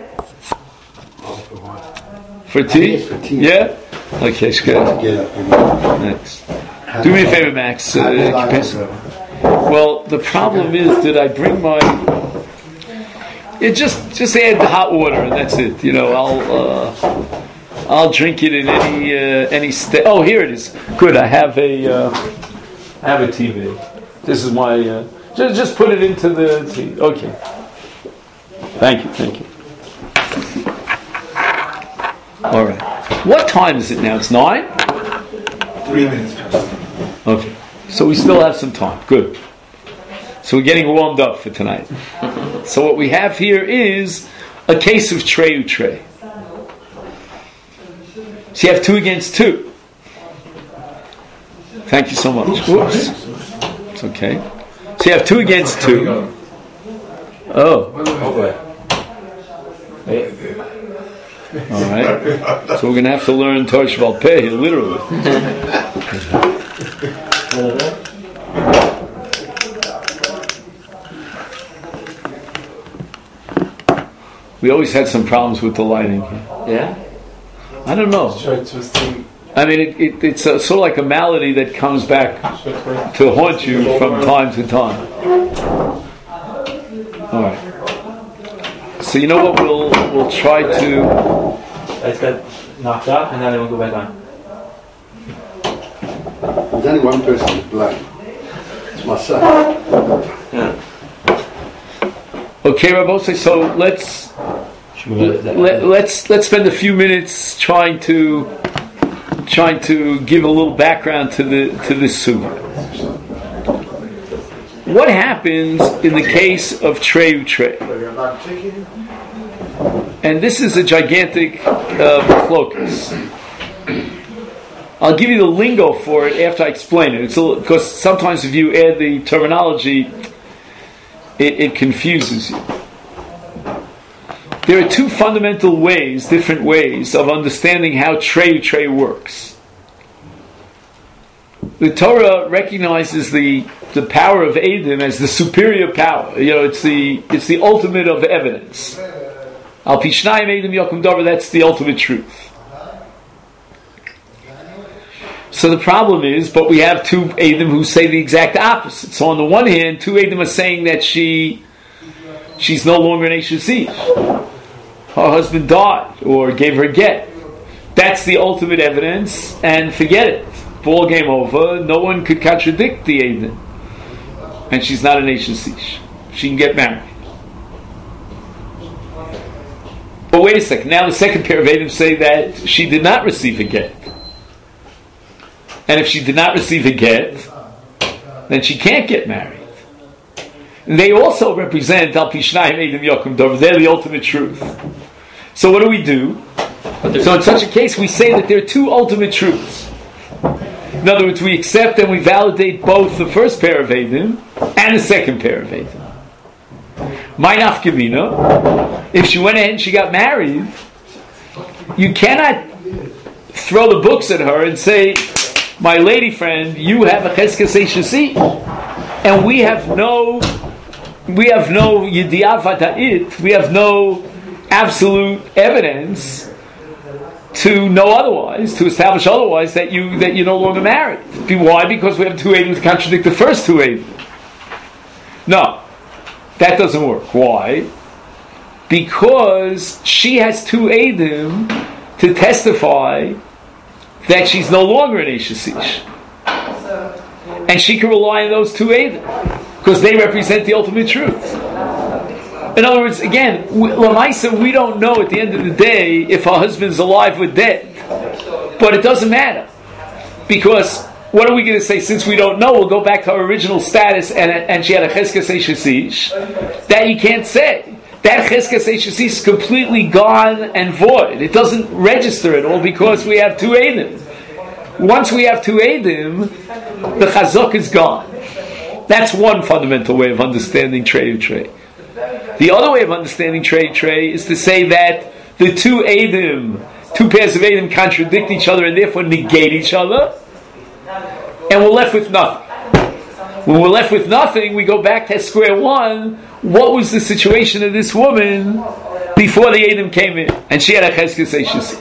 For tea? For tea. Yeah? Okay, it's good. Get up. Next. Do me a favor, Max. Uh, well, the problem is, did I bring my... It just just add the hot water and that's it. You know, I'll uh, I'll drink it in any uh, any state. Oh, here it is. Good. I have a uh, I have a T V. This is my. Uh, just just put it into the T V. Okay. Thank you. Thank you. All right. What time is it now? It's nine. Three minutes past. Okay. So we still have some time. Good. So we're getting warmed up for tonight. So what we have here is a case of trey tray. So you have two against two. Thank you so much. Whoops. It's okay. So you have two against two. Oh. All right. So we're going to have to learn Torah Sheba'al Peh here, literally. We always had some problems with the lighting here. Yeah? I don't know. I mean, it, it, it's a, sort of like a malady that comes back to haunt you from time to time. All right. So you know what? We'll we'll try to. Let's get knocked off and then we'll go back on. There's only one person who's blind. It's my son. Yeah. Okay, Rabosai. So let's let, let's let's spend a few minutes trying to trying to give a little background to the to this sugya. What happens in the case of Treu Trey? And this is a gigantic uh, machlokas. I'll give you the lingo for it after I explain it. It's a, because sometimes if you add the terminology, it, it confuses you. There are two fundamental ways, different ways of understanding how Trey Trey works. The Torah recognizes the the power of Eidim as the superior power. You know, it's the it's the ultimate of evidence. Al pi shnayim Eidim yakum davar. That's the ultimate truth. So the problem is, but we have two Eidim who say the exact opposite. So on the one hand, two Eidim are saying that she she's no longer an Eishes Ish. Her husband died or gave her get. That's the ultimate evidence, and forget it. Ball game over. No one could contradict the Eidim. And she's not an Eishes Ish. She can get married. But wait a second. Now the second pair of Eidim say that she did not receive a get. And if she did not receive a get, then she can't get married. And they also represent Al pi shnayim Eidim yakum davar. They're the ultimate truth. So what do we do? So in such a case, we say that there are two ultimate truths. In other words, we accept and we validate both the first pair of Eidim and the second pair of Eidim. My nafkamina, if she went ahead and she got married, you cannot throw the books at her and say, my lady friend, you have a cheskes Eishes Ish, and we have no, we have no yedi'ah vata'it, we have no absolute evidence to know otherwise, to establish otherwise that you that you're no longer married. Why? Because we have two Eidim to contradict the first two Eidim. No, that doesn't work. Why? Because she has two Eidim to testify that she's no longer an Eishes Ish. And she can rely on those two Eidim because they represent the ultimate truth. In other words, again, Lamaisa, we don't know at the end of the day if her husband's alive or dead. But it doesn't matter. Because what are we going to say? Since we don't know, we'll go back to her original status and, and she had a Cheskas Eishes Ish. That you can't say. That Cheskas Eishes Ish is completely gone and void. It doesn't register at all because we have two Eidim. Once we have two Eidim, the Chazak is gone. That's one fundamental way of understanding Trey Trey. The other way of understanding Trey Trey is to say that the two Eidim, two pairs of Eidim contradict each other and therefore negate each other, and we're left with nothing. When we're left with nothing, we go back to square one. What was the situation of this woman before the Eidim came in? And she had a Cheskas Eishes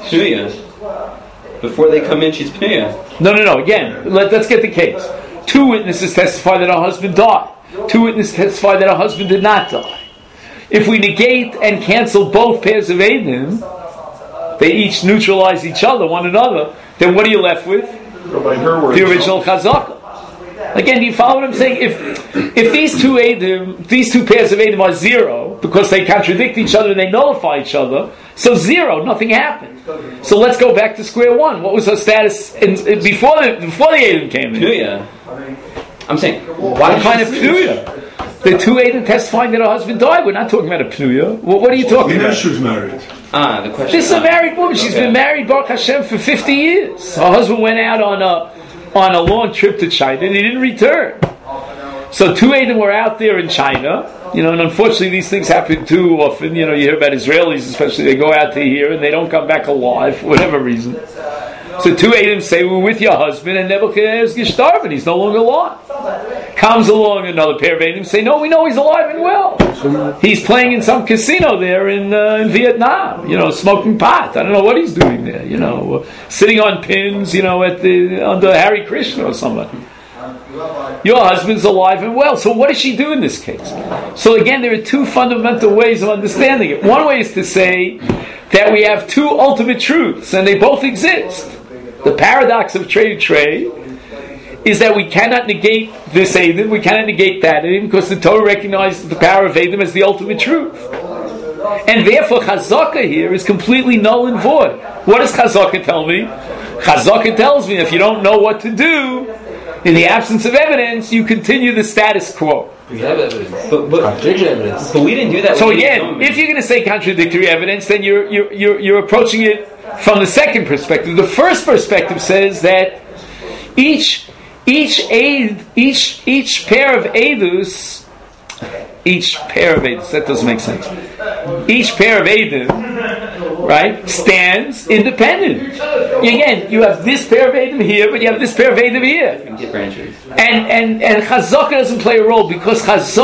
Ish. Before they come in, she's Pneuya. No, no, no. Again, let, let's get the case. Two witnesses testify that her husband died. Two witnesses testify that her husband did not die. If we negate and cancel both pairs of Eidim, they each neutralize each other, one another, then what are you left with? By her words, the original Chazaka. Again, do you follow what I'm saying? If if these two Eidim, these two pairs of Eidim are zero, because they contradict each other and they nullify each other, so zero, nothing happened. So let's go back to square one. What was her status in, in, before the before the Eidim came in? Pneuya. I'm saying, what kind of Pneuya? The two Eidim testifying that her husband died. We're not talking about a Pneuya. What, what are you talking about? She was married. Ah, the question. This is a married woman. She's okay. been married, Baruch Hashem, for fifty years. Her husband went out on a on a long trip to China and he didn't return. So two Eidim were out there in China. You know, and unfortunately these things happen too often. You know, you hear about Israelis, especially, they go out to here and they don't come back alive for whatever reason. So two Eidim say, we're with your husband, and Nebuchadnezzar is gestorben, he's no longer alive. Comes along another pair of Eidim, say, no, we know he's alive and well. He's playing in some casino there in uh, in Vietnam, you know, smoking pot. I don't know what he's doing there, you know, sitting on pins, you know, at the under Hare Krishna or somebody. Your husband's alive and well. So what does she do in this case? So again, there are two fundamental ways of understanding it. One way is to say that we have two ultimate truths, and they both exist. The paradox of Trey Trey is that we cannot negate this Eidim, we cannot negate that Eidim, because the Torah recognizes the power of Eidim as the ultimate truth. And therefore Chazaka here is completely null and void. What does Chazaka tell me? Chazaka tells me if you don't know what to do, in the absence of evidence, you continue the status quo. We have evidence. But, but, Contradictory evidence. But we didn't do that. So again, if you're going to say contradictory evidence, then you're, you're, you're, you're approaching it from the second perspective. The first perspective says that each each aid, each each pair of Eidus, each pair of Eidus, that doesn't make sense. Each pair of Eidim, right, stands independent. Again, you have this pair of Eidim here, but you have this pair of Eidim here. And and and Chazaka doesn't play a role because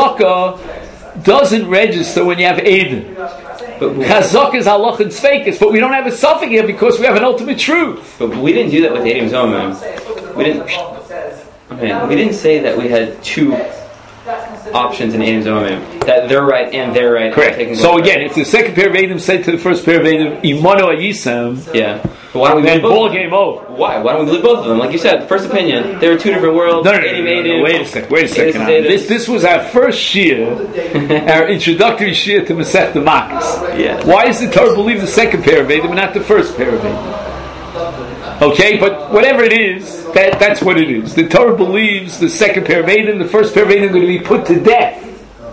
Chazaka doesn't register when you have Eidim. Chazaka is halach and tzveikus, but we don't have a suffix here because we have an ultimate truth. But we didn't do that with Eidim Zomim. We didn't. Okay, we didn't say that we had two options in Eidim Zomim, that they're right and they're right. Correct. So again, if the second pair of Eidim said to the first pair of Eidim, Imanu Ayisem, yeah. But why don't we then both ball game over. Why? Why don't we believe both of them? Like you said, first opinion, there are two different worlds. No, no, no, no, no, no. Wait a second. Wait a second. This this was our first shir, our introductory shir to Masech Makkos. Yeah. Why does the Torah believe the second pair of Eidim and not the first pair of Eidim? Okay, but whatever it is, that that's what it is. The Torah believes the second pair of Eidim, the first pair of Eidim, are going to be put to death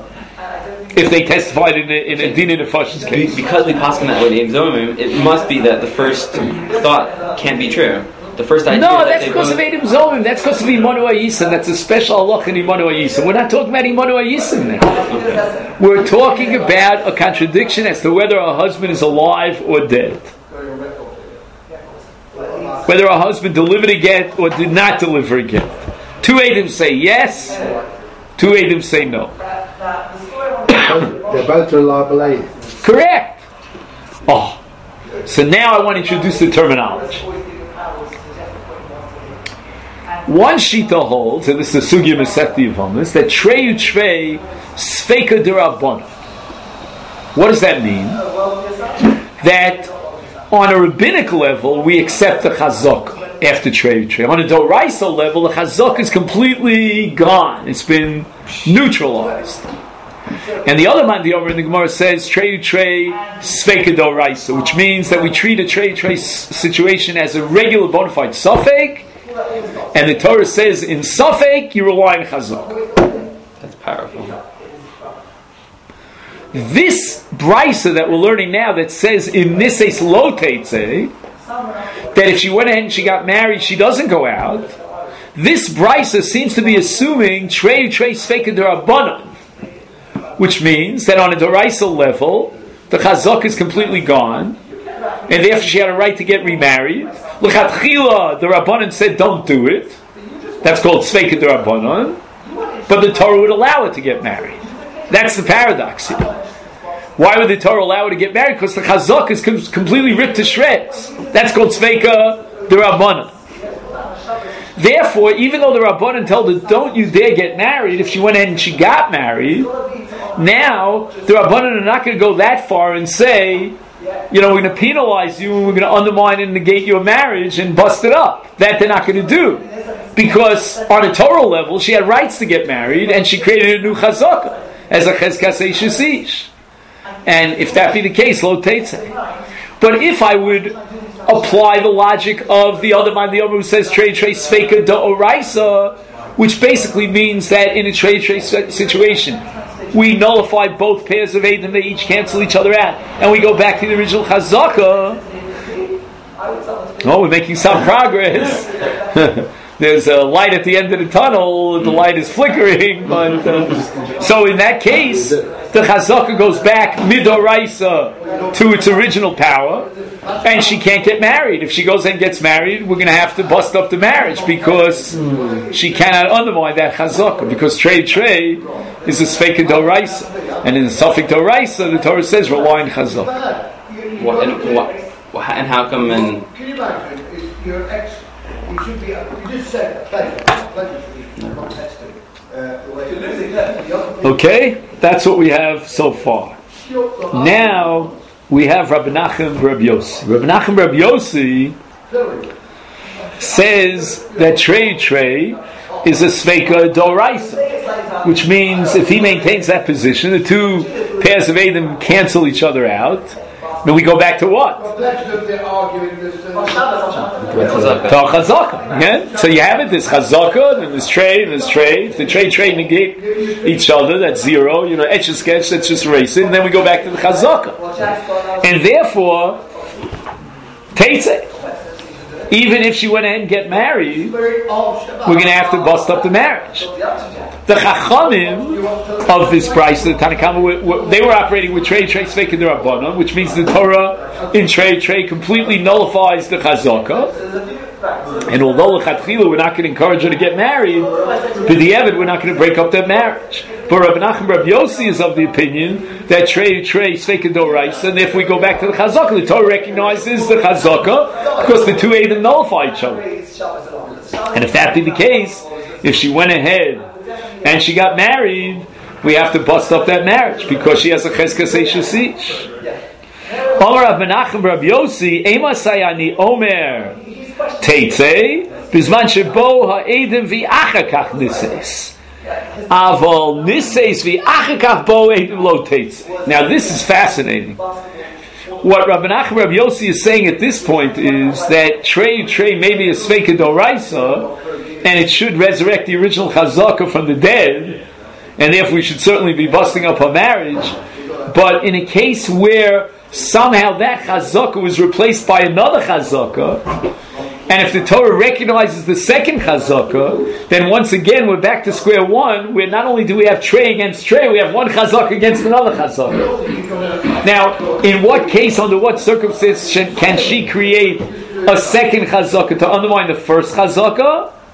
if they testified in a, in a Din Nefash's case. Because we pass on that way in Zomim, it must be that the first thought can't be true. The first idea. No, that that's because of Eidim Zomim. That's because of Imanu Ayisem. That's a special halach in Imanu Ayisem. We're not talking about Imanu Ayisem now. Okay. We're talking about a contradiction as to whether a husband is alive or dead. Whether a husband delivered a get or did not deliver a get. Two Eidim say yes, two Eidim say no. They're both reliable Eidim. Correct. Oh, So now I want to introduce the terminology. One shita holds, and this is the sugya Masechta Yevamos, that treyu trei sfeika d'Rabbanan. What does that mean? That on a rabbinic level, we accept the chazaka after treyu trei. On a doraisa level, the chazaka is completely gone. It's been neutralized. And the other man, the Omer in the Gemara says treyu trei sfeika doraisa, which means that we treat a treyu trei situation as a regular bona fide safek. And the Torah says, in Safek, you rely on Chazak. That's powerful. This brisa that we're learning now that says, in Nises Lo Teitze, that if she went ahead and she got married, she doesn't go out, this brisa seems to be assuming Trei Trei Sfeika D'Rabbanan, which means that on a Doraisa level, the Chazak is completely gone, and therefore she had a right to get remarried. L'chatchila, the Rabbanan said, don't do it. That's called Sfeika D'Rabbanan. But the Torah would allow her to get married. That's the paradox here. Why would the Torah allow her to get married? Because the Chazak is com- completely ripped to shreds. That's called Sfeika D'Rabbanan. Therefore, even though the Rabbanan told her, don't you dare get married, if she went ahead and she got married, now the Rabbanan are not going to go that far and say, you know, we're going to penalize you and we're going to undermine and negate your marriage and bust it up. That they're not going to do. Because on a Torah level, she had rights to get married and she created a new chazaka as a chezkas eishes ish. And if that be the case, lo teitzei. But if I would apply the logic of the other man, the other who says trei trei sfeika d'oraisa, which basically means that in a trei trei situation, we nullify both pairs of Eidim, they each cancel each other out, and we go back to the original Chazaka. Oh, we're making some progress. There's a light at the end of the tunnel, the light is flickering, but uh, so in that case, the Chazaka goes back midoraisa to its original power, and she can't get married. If she goes and gets married, we're going to have to bust up the marriage because she cannot undermine that Chazaka, because trei trei is a Sfeika Doraisa, and in the Safek Doraisa, the Torah says rely on Chazaka. What, and, what, and how come in... Can you imagine, if your ex, you should be, you just said, pleasure, pleasure for you, not testing. Okay, that's what we have so far. Now we have Rabbi Nachum Rabbi Yossi. Rabbi Nachum Rabbi Yossi says that trei trei is a Sfeika Doraisa, which means if he maintains that position, the two pairs of Eidim cancel each other out. Then we go back to what? To Chazaka. Yeah? So you have it, there's Chazaka, then there's trei, and there's trei. If the trei trei negate each other, that's zero. You know, etch a sketch, that's just erase it. And then we go back to the Chazaka. And therefore, Teitzei, even if she went ahead and get married, we're going to have to bust up the marriage. The Chachamim of this price, the Tanakhama, they were operating with trei trei sfeika d'Rabbanan, which means the Torah in trei trei completely nullifies the Chazaka. And although l'chatchila we're not going to encourage her to get married, b'di'evid we're not going to break up that marriage. But Rabbi Nachum Rabbi Yossi is of the opinion that trei trei sfeika d'oraisa, and if we go back to the Chazaka, the Torah recognizes the Chazaka because the two Eidim nullify each other. And if that be the case, if she went ahead and she got married, we have to bust up that marriage because she has a chezkas eishes ish. Omer Rabbi Nachum Rabbi Yossi, Ema sayani Omer Teitzei, Bizman shebo ha'edim v'achakach nises. Aval nises v'achakach bo edim lo teitzei. Now this is fascinating. What Rabbi Nachum Rabbi Yossi is saying at this point is that trei trei may be a Sfeika Doraisa, and it should resurrect the original Chazaka from the dead, and therefore we should certainly be busting up her marriage. But in a case where somehow that Chazaka was replaced by another Chazaka, and if the Torah recognizes the second Chazaka, then once again we're back to square one, where not only do we have trei against trei, we have one Chazaka against another Chazaka. Now, in what case, under what circumstance can she create a second Chazaka to undermine the first Chazaka?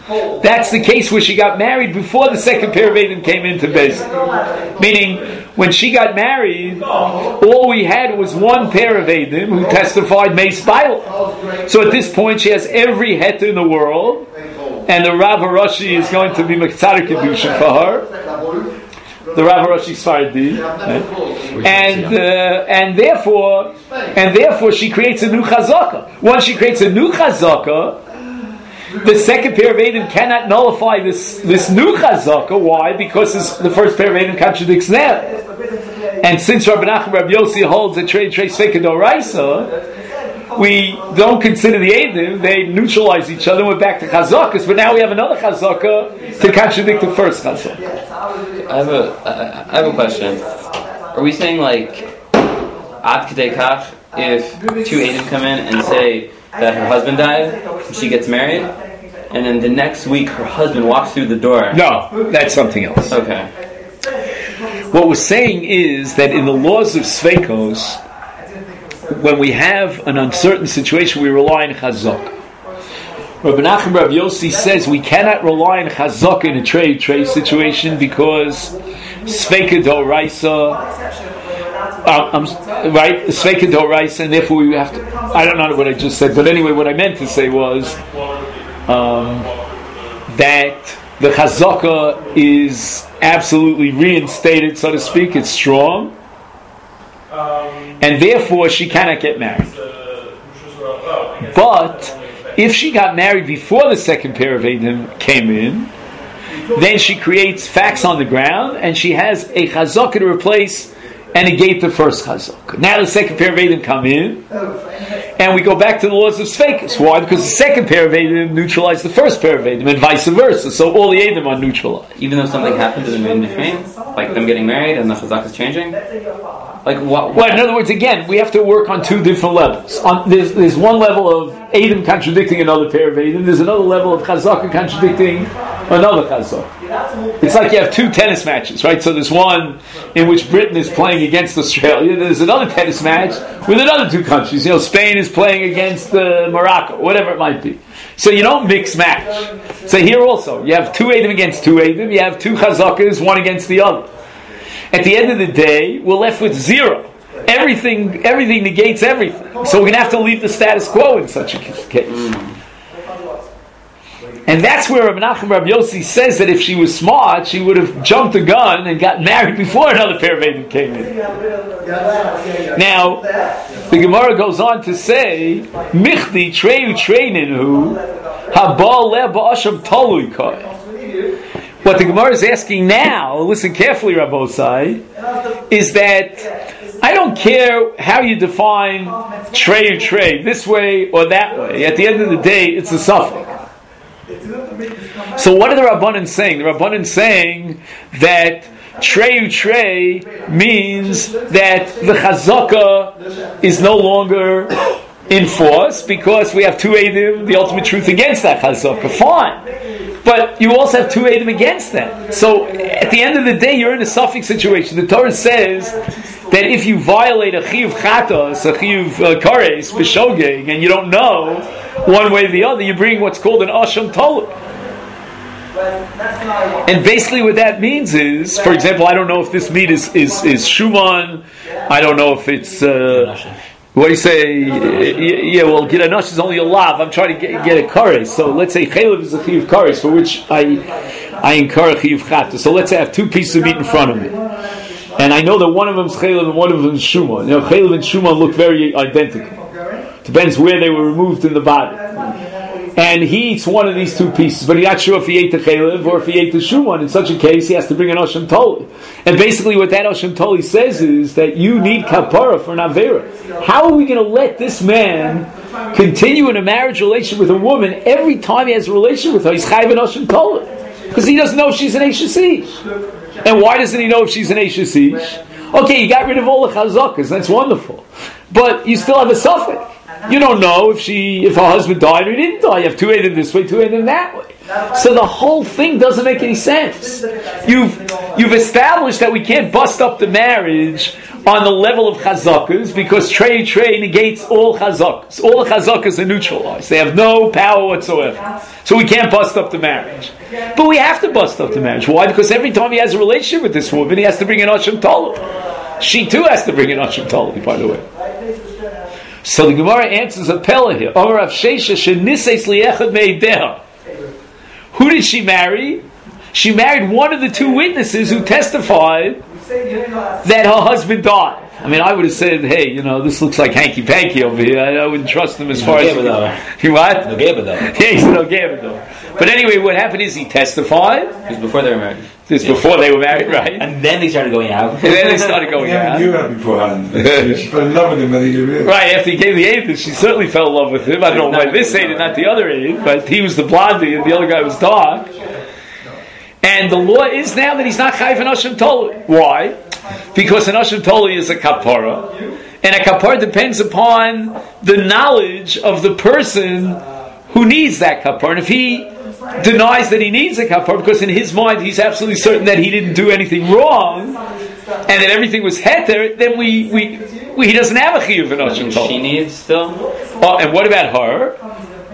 That's the case where she got married before the second pair of Eidim came into Beis Din. Meaning, when she got married, all we had was one pair of Eidim who testified Meis Baila. So at this point, she has every het in the world, and the Rav Harashi is going to be Mektzar Kedusha for her. The Rav Harashi Sfardi, right? and uh, and therefore, and therefore, she creates a new chazaka. Once she creates a new chazaka, the second pair of Eidim cannot nullify this, this new chazaka. Why? Because this, the first pair of Eidim contradicts them. And since Rabbi Nachman Rabbi Yossi holds a trade trace Sveka Doraisa, we don't consider the Eidim. They neutralize each other. We're back to chazakas, but now we have another chazaka to contradict the first chazaka. I have a I have a question. Are we saying like ad k'dei kach if two Eidim come in and say that her husband died and she gets married, and then the next week her husband walks through the door? No, that's something else. Okay. What we're saying is that in the laws of Sveikos, when we have an uncertain situation, we rely on chazak. Rabbi Nachman Rabbi Yossi says we cannot rely on chazak in a trade trade situation because Sveika Doraisa. Uh, I'm, right, Sveika Doraisa, and therefore we have to. I don't know what I just said, but anyway, what I meant to say was um, that the chazaka is absolutely reinstated, so to speak. It's strong, and therefore she cannot get married. But if she got married before the second pair of Eidim came in, then she creates facts on the ground, and she has a chazaka to replace and negate the first chazak. Now the second pair of Eidim come in, and we go back to the laws of Sveikus. Why? Because the second pair of Eidim neutralized the first pair of Eidim, and vice versa. So all the Eidim are neutralized. Even though something happened to them in between, like them getting married and the chazak is changing? Like what? Well, in other words, again, we have to work on two different levels. On, there's, there's one level of Eidim contradicting another pair of Eidim. There's another level of chazaka contradicting another chazak. It's like you have two tennis matches, right? So there's one in which Britain is playing against Australia. There's another tennis match with another two countries. You know, Spain is playing against uh, Morocco, whatever it might be. So you don't mix match. So here also, you have two Eidim against two Eidim. You have two chazakas, one against the other. At the end of the day, we're left with zero. Everything, everything negates everything. So we're going to have to leave the status quo in such a case. And that's where Rabbi Nachman Rabbi Yossi says that if she was smart, she would have jumped the gun and got married before another pair of Eidim came in. Now, the Gemara goes on to say, Michti treyu treininu habal le ba'asham talui kai. What the Gemara is asking now, listen carefully, Rabbosai, is that I don't care how you define trey or trey, this way or that way. At the end of the day, it's a suffix. So what are the Rabbanan saying? The Rabbanan saying that trey or trey means that the chazaka is no longer in force because we have two Eidim, the ultimate truth against that chazaka. Fine. But you also have two Eidim against them. So at the end of the day, you're in a suffix situation. The Torah says that if you violate a chiyuv chatos, a chiyuv kares, b'shogeg, and you don't know one way or the other, you bring what's called an asham taluk. And basically what that means is, for example, I don't know if this meat is, is, is shuman, I don't know if it's... Uh, what do you say? Yeah, well, Giranash is only a lav. I'm trying to get, get a kares. So let's say chaylev is a chiyuv kares, for which I I incur a chiyuv chata. So let's say I have two pieces of meat in front of me, and I know that one of them is chaylev and one of them is shuman. You know, chaylev and shuman look very identical. Depends where they were removed in the body. And he eats one of these two pieces, but he's not sure if he ate the chaylev or if he ate the shuman. In such a case, he has to bring an Oshem Toli. And basically what that Oshem Toli says is that you need kapara for an avera. How are we going to let this man continue in a marriage relation with a woman every time he has a relation with her? He's chayv an Oshem Toli. Because he doesn't know if she's an Eishes Ish. And why doesn't he know if she's an Eishes Ish? Okay, you got rid of all the chazakas, that's wonderful. But you still have a suffix. You don't know if she, if her husband died or he didn't die. You have two Eidim this way, two Eidim that way. So the whole thing doesn't make any sense. You've you've established that we can't bust up the marriage on the level of chazakas, because trey trey negates all chazakas. All the chazakas are neutralized. They have no power whatsoever. So we can't bust up the marriage. But we have to bust up the marriage. Why? Because every time he has a relationship with this woman, he has to bring an Asham Tolu. She too has to bring an Asham Tolu, by the way. So the Gemara answers a Pella here. Who did she marry? She married one of the two witnesses who testified that her husband died. I mean, I would have said, hey, you know, this looks like hanky-panky over here. I, I wouldn't trust him as far as... You what? No gave it though. Yeah, he said no gave it though. But anyway, what happened is he testified. It was before they were married. This yeah. before they were married, right? And then they started going out. And then they started going yeah, out. You knew beforehand. She fell in love with him when he gave it. Right, after he gave the aid, she certainly fell in love with him. I don't know why this aid and not the other aid, but he was the blondie and the other guy was dark. And the law is now that he's not chayiv an Asham Tolu. Why? Because an Asham Tolu is a kapara, and a kapara depends upon the knowledge of the person who needs that kapara. And if he denies that he needs a kapara, because in his mind he's absolutely certain that he didn't do anything wrong, and that everything was heter, then we, we, we he doesn't have a chiyuv an Asham Tolu. She needs still. Oh, and what about her?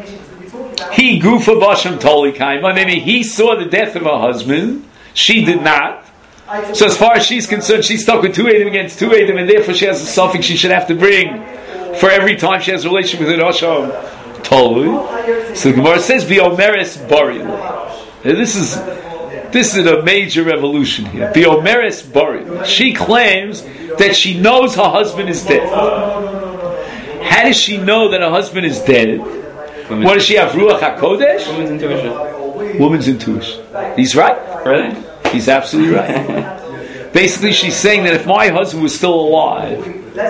He gufa basham toli kaima. Maybe he saw the death of her husband. She did not. So as far as she's concerned, she's stuck with two Eidim against two Eidim, and therefore she has a suffix she should have to bring for every time she has a relationship with an Asham Toli. So the Gemara says, "Biomeres barili." This is this is a major revolution here. Biomeres barili. She claims that she knows her husband is dead. How does she know that her husband is dead? Women's what does she have? Ruach HaKodesh? Woman's intuition. Woman's intuition. He's right. Really? He's absolutely right. Basically, she's saying that if my husband was still alive,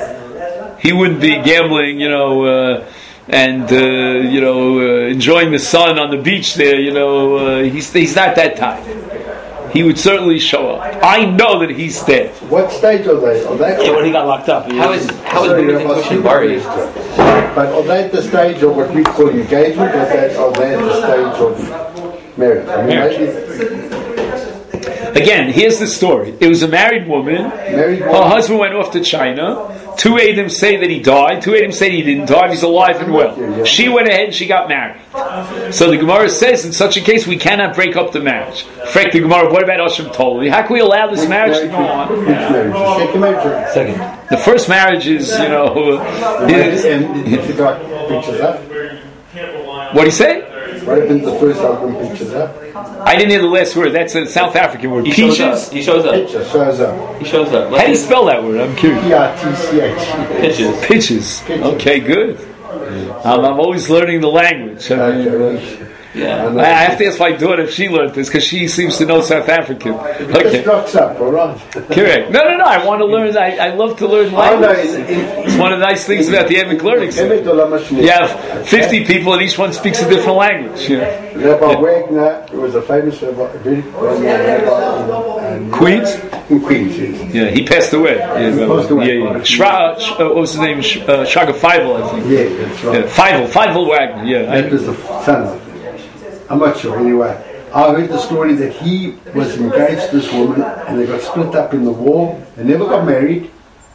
he wouldn't be gambling, you know, uh, and uh, you know, uh, enjoying the sun on the beach there. You know, uh, he's he's not that type. He would certainly show up. I know that he's dead. What stage are they? Are they Yeah, when he got locked up. How is how is Sorry, women's I intuition must- buried? But are they at the stage of what we call engagement, or are they, are they at the stage of marriage? I mean, Marriage. maybe- Again, here's the story. It was a married woman. Married Her woman. husband went off to China. Two Eidim say that he died. Two Eidim say he didn't die. He's alive and well. She went ahead and she got married. So the Gemara says, in such a case, we cannot break up the marriage. Frack the Gemara, what about Asham Toli? How can we allow this marriage to go on? Which marriage? The second marriage? or- Second. The first marriage is, you know, uh, is- And did the guy pictures up? what do you say? What happened to the first husband pictures up? I didn't hear the last word. That's a South African word. He shows up. Peaches? He shows up. Picture shows up. He shows up. How do you spell that word? I'm curious. P R T C H. Pitches. Pitches. Okay, good. Um, I'm always learning the language. I mean, Okay. Yeah. I I have to ask my daughter if she learned this, because she seems to know South African. It Okay, rocks up, all right. correct. No, no, no. I want to learn. I, I love to learn I know. language. in- in- It's one of the nice things about the Emic Learning Center. You have fifty people, and each one speaks a different language. You know. Rabbi Wagner was a famous rabbi, very well-known rabbi in, in Queens? In Queens, yes. Yeah, he passed away. Yeah, He passed away. yeah, yeah. Shra, Sh- uh, what was his name? Sh- uh, Shraga Feivel, I think. Yeah, that's right. Yeah, Feivel, Feivel Wagner. Yeah, That I, was the son of it. I'm not sure, anyway. I heard the story that he was engaged to this woman and they got split up in the war. They never got married.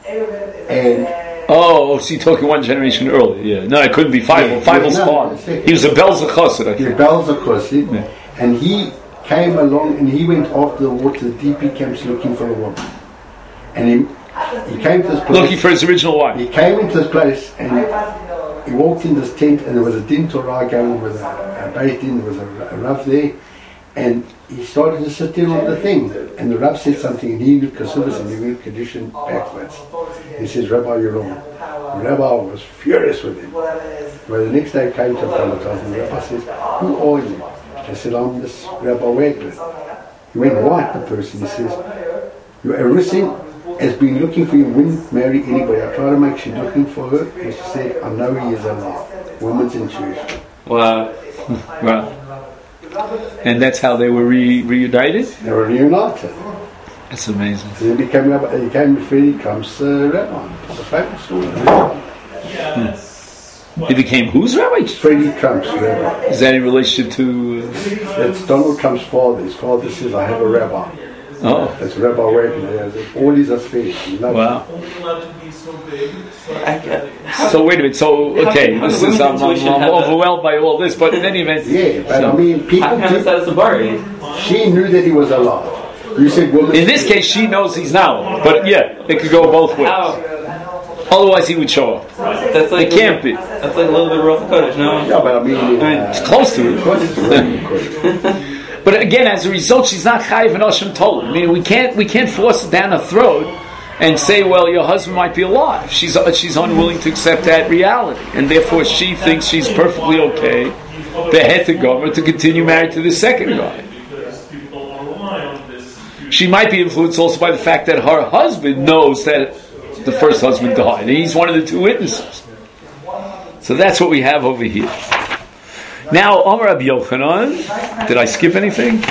And oh, so you're talking one generation earlier. Yeah, no, it couldn't be Feivel. Yeah, Feivel's no, father. it's like- He was a Belzer Chassid, I the think. bells, of course, see? Yeah. And he came along and he went after the war to the D P camps looking for a woman. And he, he came to this place. Looking for his original wife. He came into this place and he walked in this tent and there was a din Torah going with a, a beit din, there was a, a Rav there, and he started to sit in on the thing. And the Rav said something and he knew Kasubas and he went condition backwards. He says, Rabbi, you're wrong. The Rabbi was furious with him. Well, the next day he came to apologize and the Rabbi says, who are you? I said, I'm this Rabbi Wagner. He went right the person. He says, your Erusin has been looking for you, wouldn't marry anybody. I tried to make sure looking for her, and she said, I know he is alive. Woman's intuition. Well, Right. And that's how they were re- reunited? They were reunited. That's amazing. And he became Rabbi, he became Freddie Trump's uh, rabbi. It's a famous story. He became whose rabbi? Freddie Trump's rabbi. Is that in relationship to... Uh, That's Donald Trump's father. His father says, I have a rabbi. Oh, That's Rabbi Wagner. All these are fake. wow. I get- So wait a minute. So okay, How can- this how can is I'm, women's I'm, intuition I'm have that? overwhelmed by all this, but in any event, Yeah, but so- I mean, people. How can I think- say that's a bari? she knew that he was alive. You said woman. in this case, she knows he's now. But yeah, it could go both ways. How? Otherwise, he would show up. That's like It can't be. That's like a little bit of Ruach Kodesh, no? Yeah, but I mean, I mean, uh, it's close to of course it. it's really good. But again, as a result, she's not chayiv and Hashem told. I mean, we can't we can't force it down her throat and say, well, your husband might be alive. She's she's unwilling to accept that reality, and therefore she thinks she's perfectly okay, behet to gomer, to continue married to the second guy. She might be influenced also by the fact that her husband knows that the first husband died, and he's one of the two witnesses. So that's what we have over here. Now, Amar Rabbi Yochanan, did I skip anything?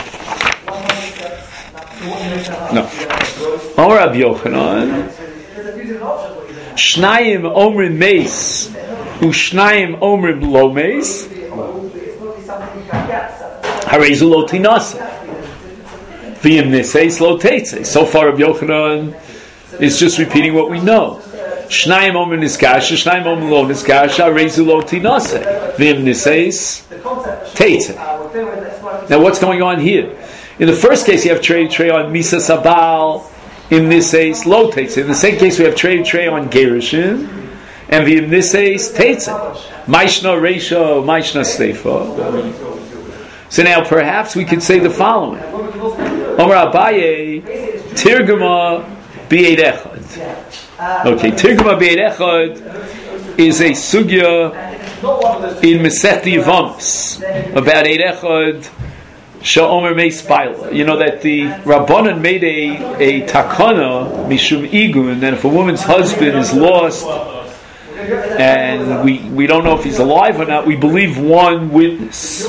No. Amar Rabbi Yochanan, Shnayim Omrim Meis, Ushnayim Omrim Lo Meis, Harezu Lo Tinase, V'im Niseis Lo Teitze. So far, Rabbi Yochanan is just repeating what we know. Shnayim Omrim Niskasha, Shnayim Omrim Lo Niskasha, Harezu Lo Tinase, V'im Niseis Teitze. Now, what's going on here? In the first case, you have trey trey on Misa Sabal. In this case, Lo Teitze. In the second case, we have trey trey on Gerushin. And in this case, Teitze. Maishna Reisha, Maishna Steifa. So now, perhaps we could say the following. Omar Abaye, Tirguma B'Eid Echad. Okay, Tirguma B'Eid Echad is a sugya in Masechta Yevamos about Eid Echad Sha'omer Meis Baila. You know that the Rabbanan made a, a takana mishum igun, that if a woman's husband is lost and we we don't know if he's alive or not, we believe one witness.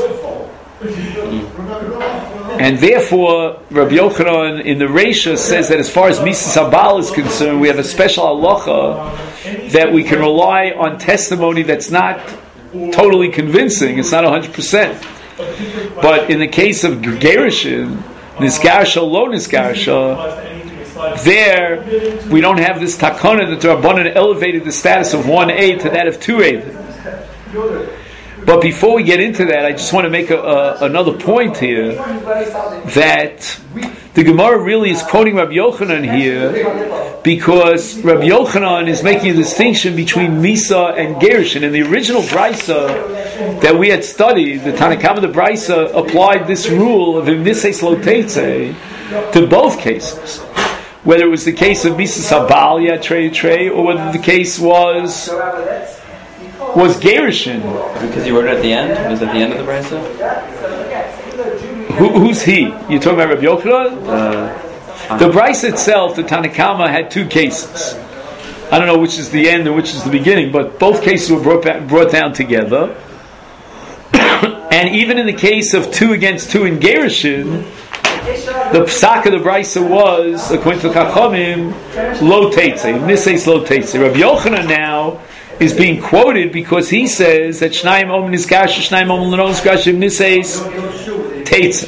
And therefore, Rabbi Yochanan in the Reisha says that as far as Misa Sabal is concerned, we have a special halacha that we can rely on testimony that's not totally convincing. It's not one hundred percent. But in the case of Gerushin, Nisgarsha, Lo Nisgarsha, there we don't have this takana that the Rabbanan elevated the status of one aid to that of two aid. But before we get into that, I just want to make a, a, another point here, that the Gemara really is quoting Rabbi Yochanan here because Rabbi Yochanan is making a distinction between Misa and Gerushin. In the original Brisa that we had studied, the Tanakama the Brisa applied this rule of Imnises Lo Teitze to both cases. Whether it was the case of Misa Sabal, yeah, Trey Trey, or whether the case was was Gerushin. Because you wrote it at the end? Was it at the end of the Brisa? Who, who's he? You're talking about Rabbi Yochanan? Uh, The Brisa itself, the Tanakama, had two cases. I don't know which is the end and which is the beginning, but both cases were brought, back, brought down together. And even in the case of two against two in Gerushin, the psak of the Brisa was, according to Chachamim, Lo Teitze, Niseis Lo Teitze. Rabbi Yochanan now is being quoted because he says that Shnayim Om Nizgash, Shnayim Om Lo Nizgash, Niseis Teitze.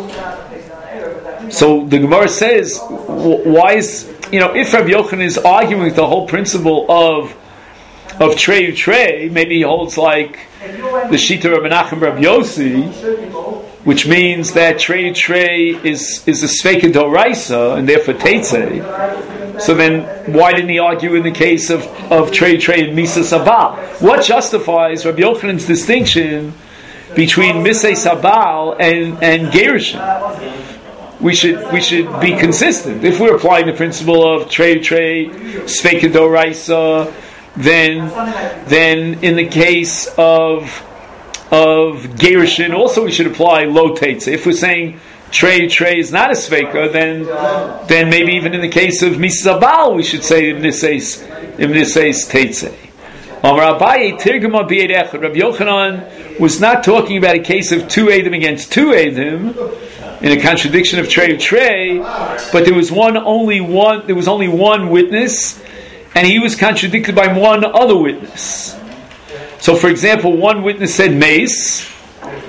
So the Gemara says, why is, you know, if Rabbi Yochanan is arguing with the whole principle of of Trey Trey, maybe he holds like the Shita of Menachem Rabbi Yossi, which means that Trey Trey is is a Sveika Doraisa and therefore Teitze. So then, why didn't he argue in the case of of Trey Trey and Misa Sabal? What justifies Rabbi Yochanan's distinction between Misei Sabal and and Gerushin? We should we should be consistent. If we're applying the principle of Trey Trey Sveika Doraisa, then then in the case of of Gerushin, also we should apply Lo Teitze. If we're saying Trey Trey is not a Sveika, then then maybe even in the case of Misa Sabal, we should say Imniseis Imniseis Teitze. Amar Abaye Tirguma B'Eid Echad. Rabbi Yochanan was not talking about a case of two Eidim against two Eidim, in a contradiction of Trey Trey, but there was one only one there was only one witness, and he was contradicted by one other witness. So, for example, one witness said mace,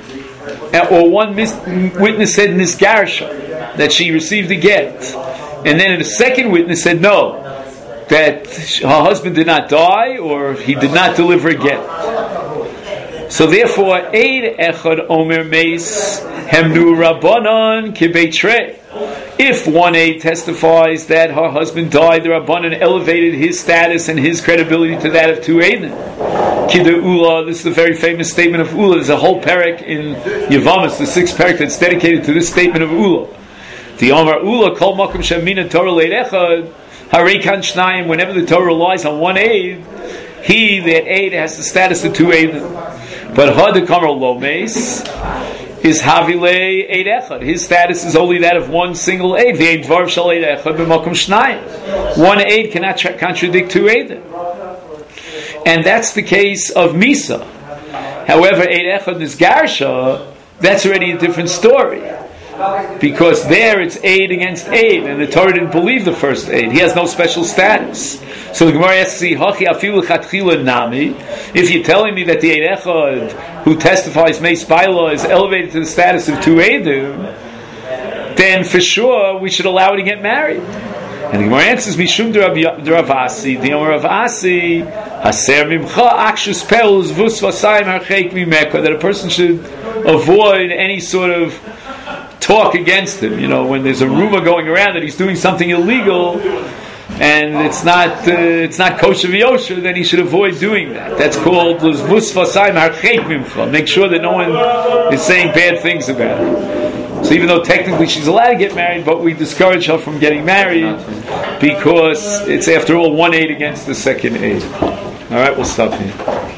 or one mis- witness said nisgarsha, that she received a get, and then a second witness said no, that her husband did not die or he did not deliver a get. So therefore, Eid Echad Omer Meis Hemnu Rabbanon Kibeitrei. If one aid testifies that her husband died, the Rabbanon elevated his status and his credibility to that of two Eidim. Kida Ula, this is a very famous statement of Ula. There's a whole parak in Yavamas, the sixth parak, that's dedicated to this statement of Ula. The Omar Ula, Kol Makom Shemina Torah Leid Echad, Harei Kan Shnayim, whenever the Torah relies on one aid, he, that aid, has the status of two Eidim. But Had Kamar Lomes is Havile Eid Echad. His status is only that of one single aid. The Eid Dvar Shal Eid Echad b'Makom Shnayim. One aid cannot tra- contradict two Eidim. And that's the case of Misa. However, Eid Echad Nisgarsha, that's already a different story. Because there it's aid against aid, and the Torah didn't believe the first aid. He has no special status. So the Gemara asks, Hachi afilu chatchila nami. If you're telling me that the Eid Echad who testifies Meis Baila is elevated to the status of two Eidim, then for sure we should allow her to get married. And the Gemara answers, Mishum Dravasi, the Omer of Asi, Haser Mimcha Akshus Pelus Vus Vasayim Harcheik Mimeka, that a person should avoid any sort of talk against him. You know, when there's a rumor going around that he's doing something illegal and it's not uh, it's not kosher v'yosher, then he should avoid doing that. That's called Vus Vasayim Harcheik Mimcha. Make sure that no one is saying bad things about her. So even though technically she's allowed to get married, but we discourage her from getting married because it's after all one aid against the second aid. All right, we'll stop here.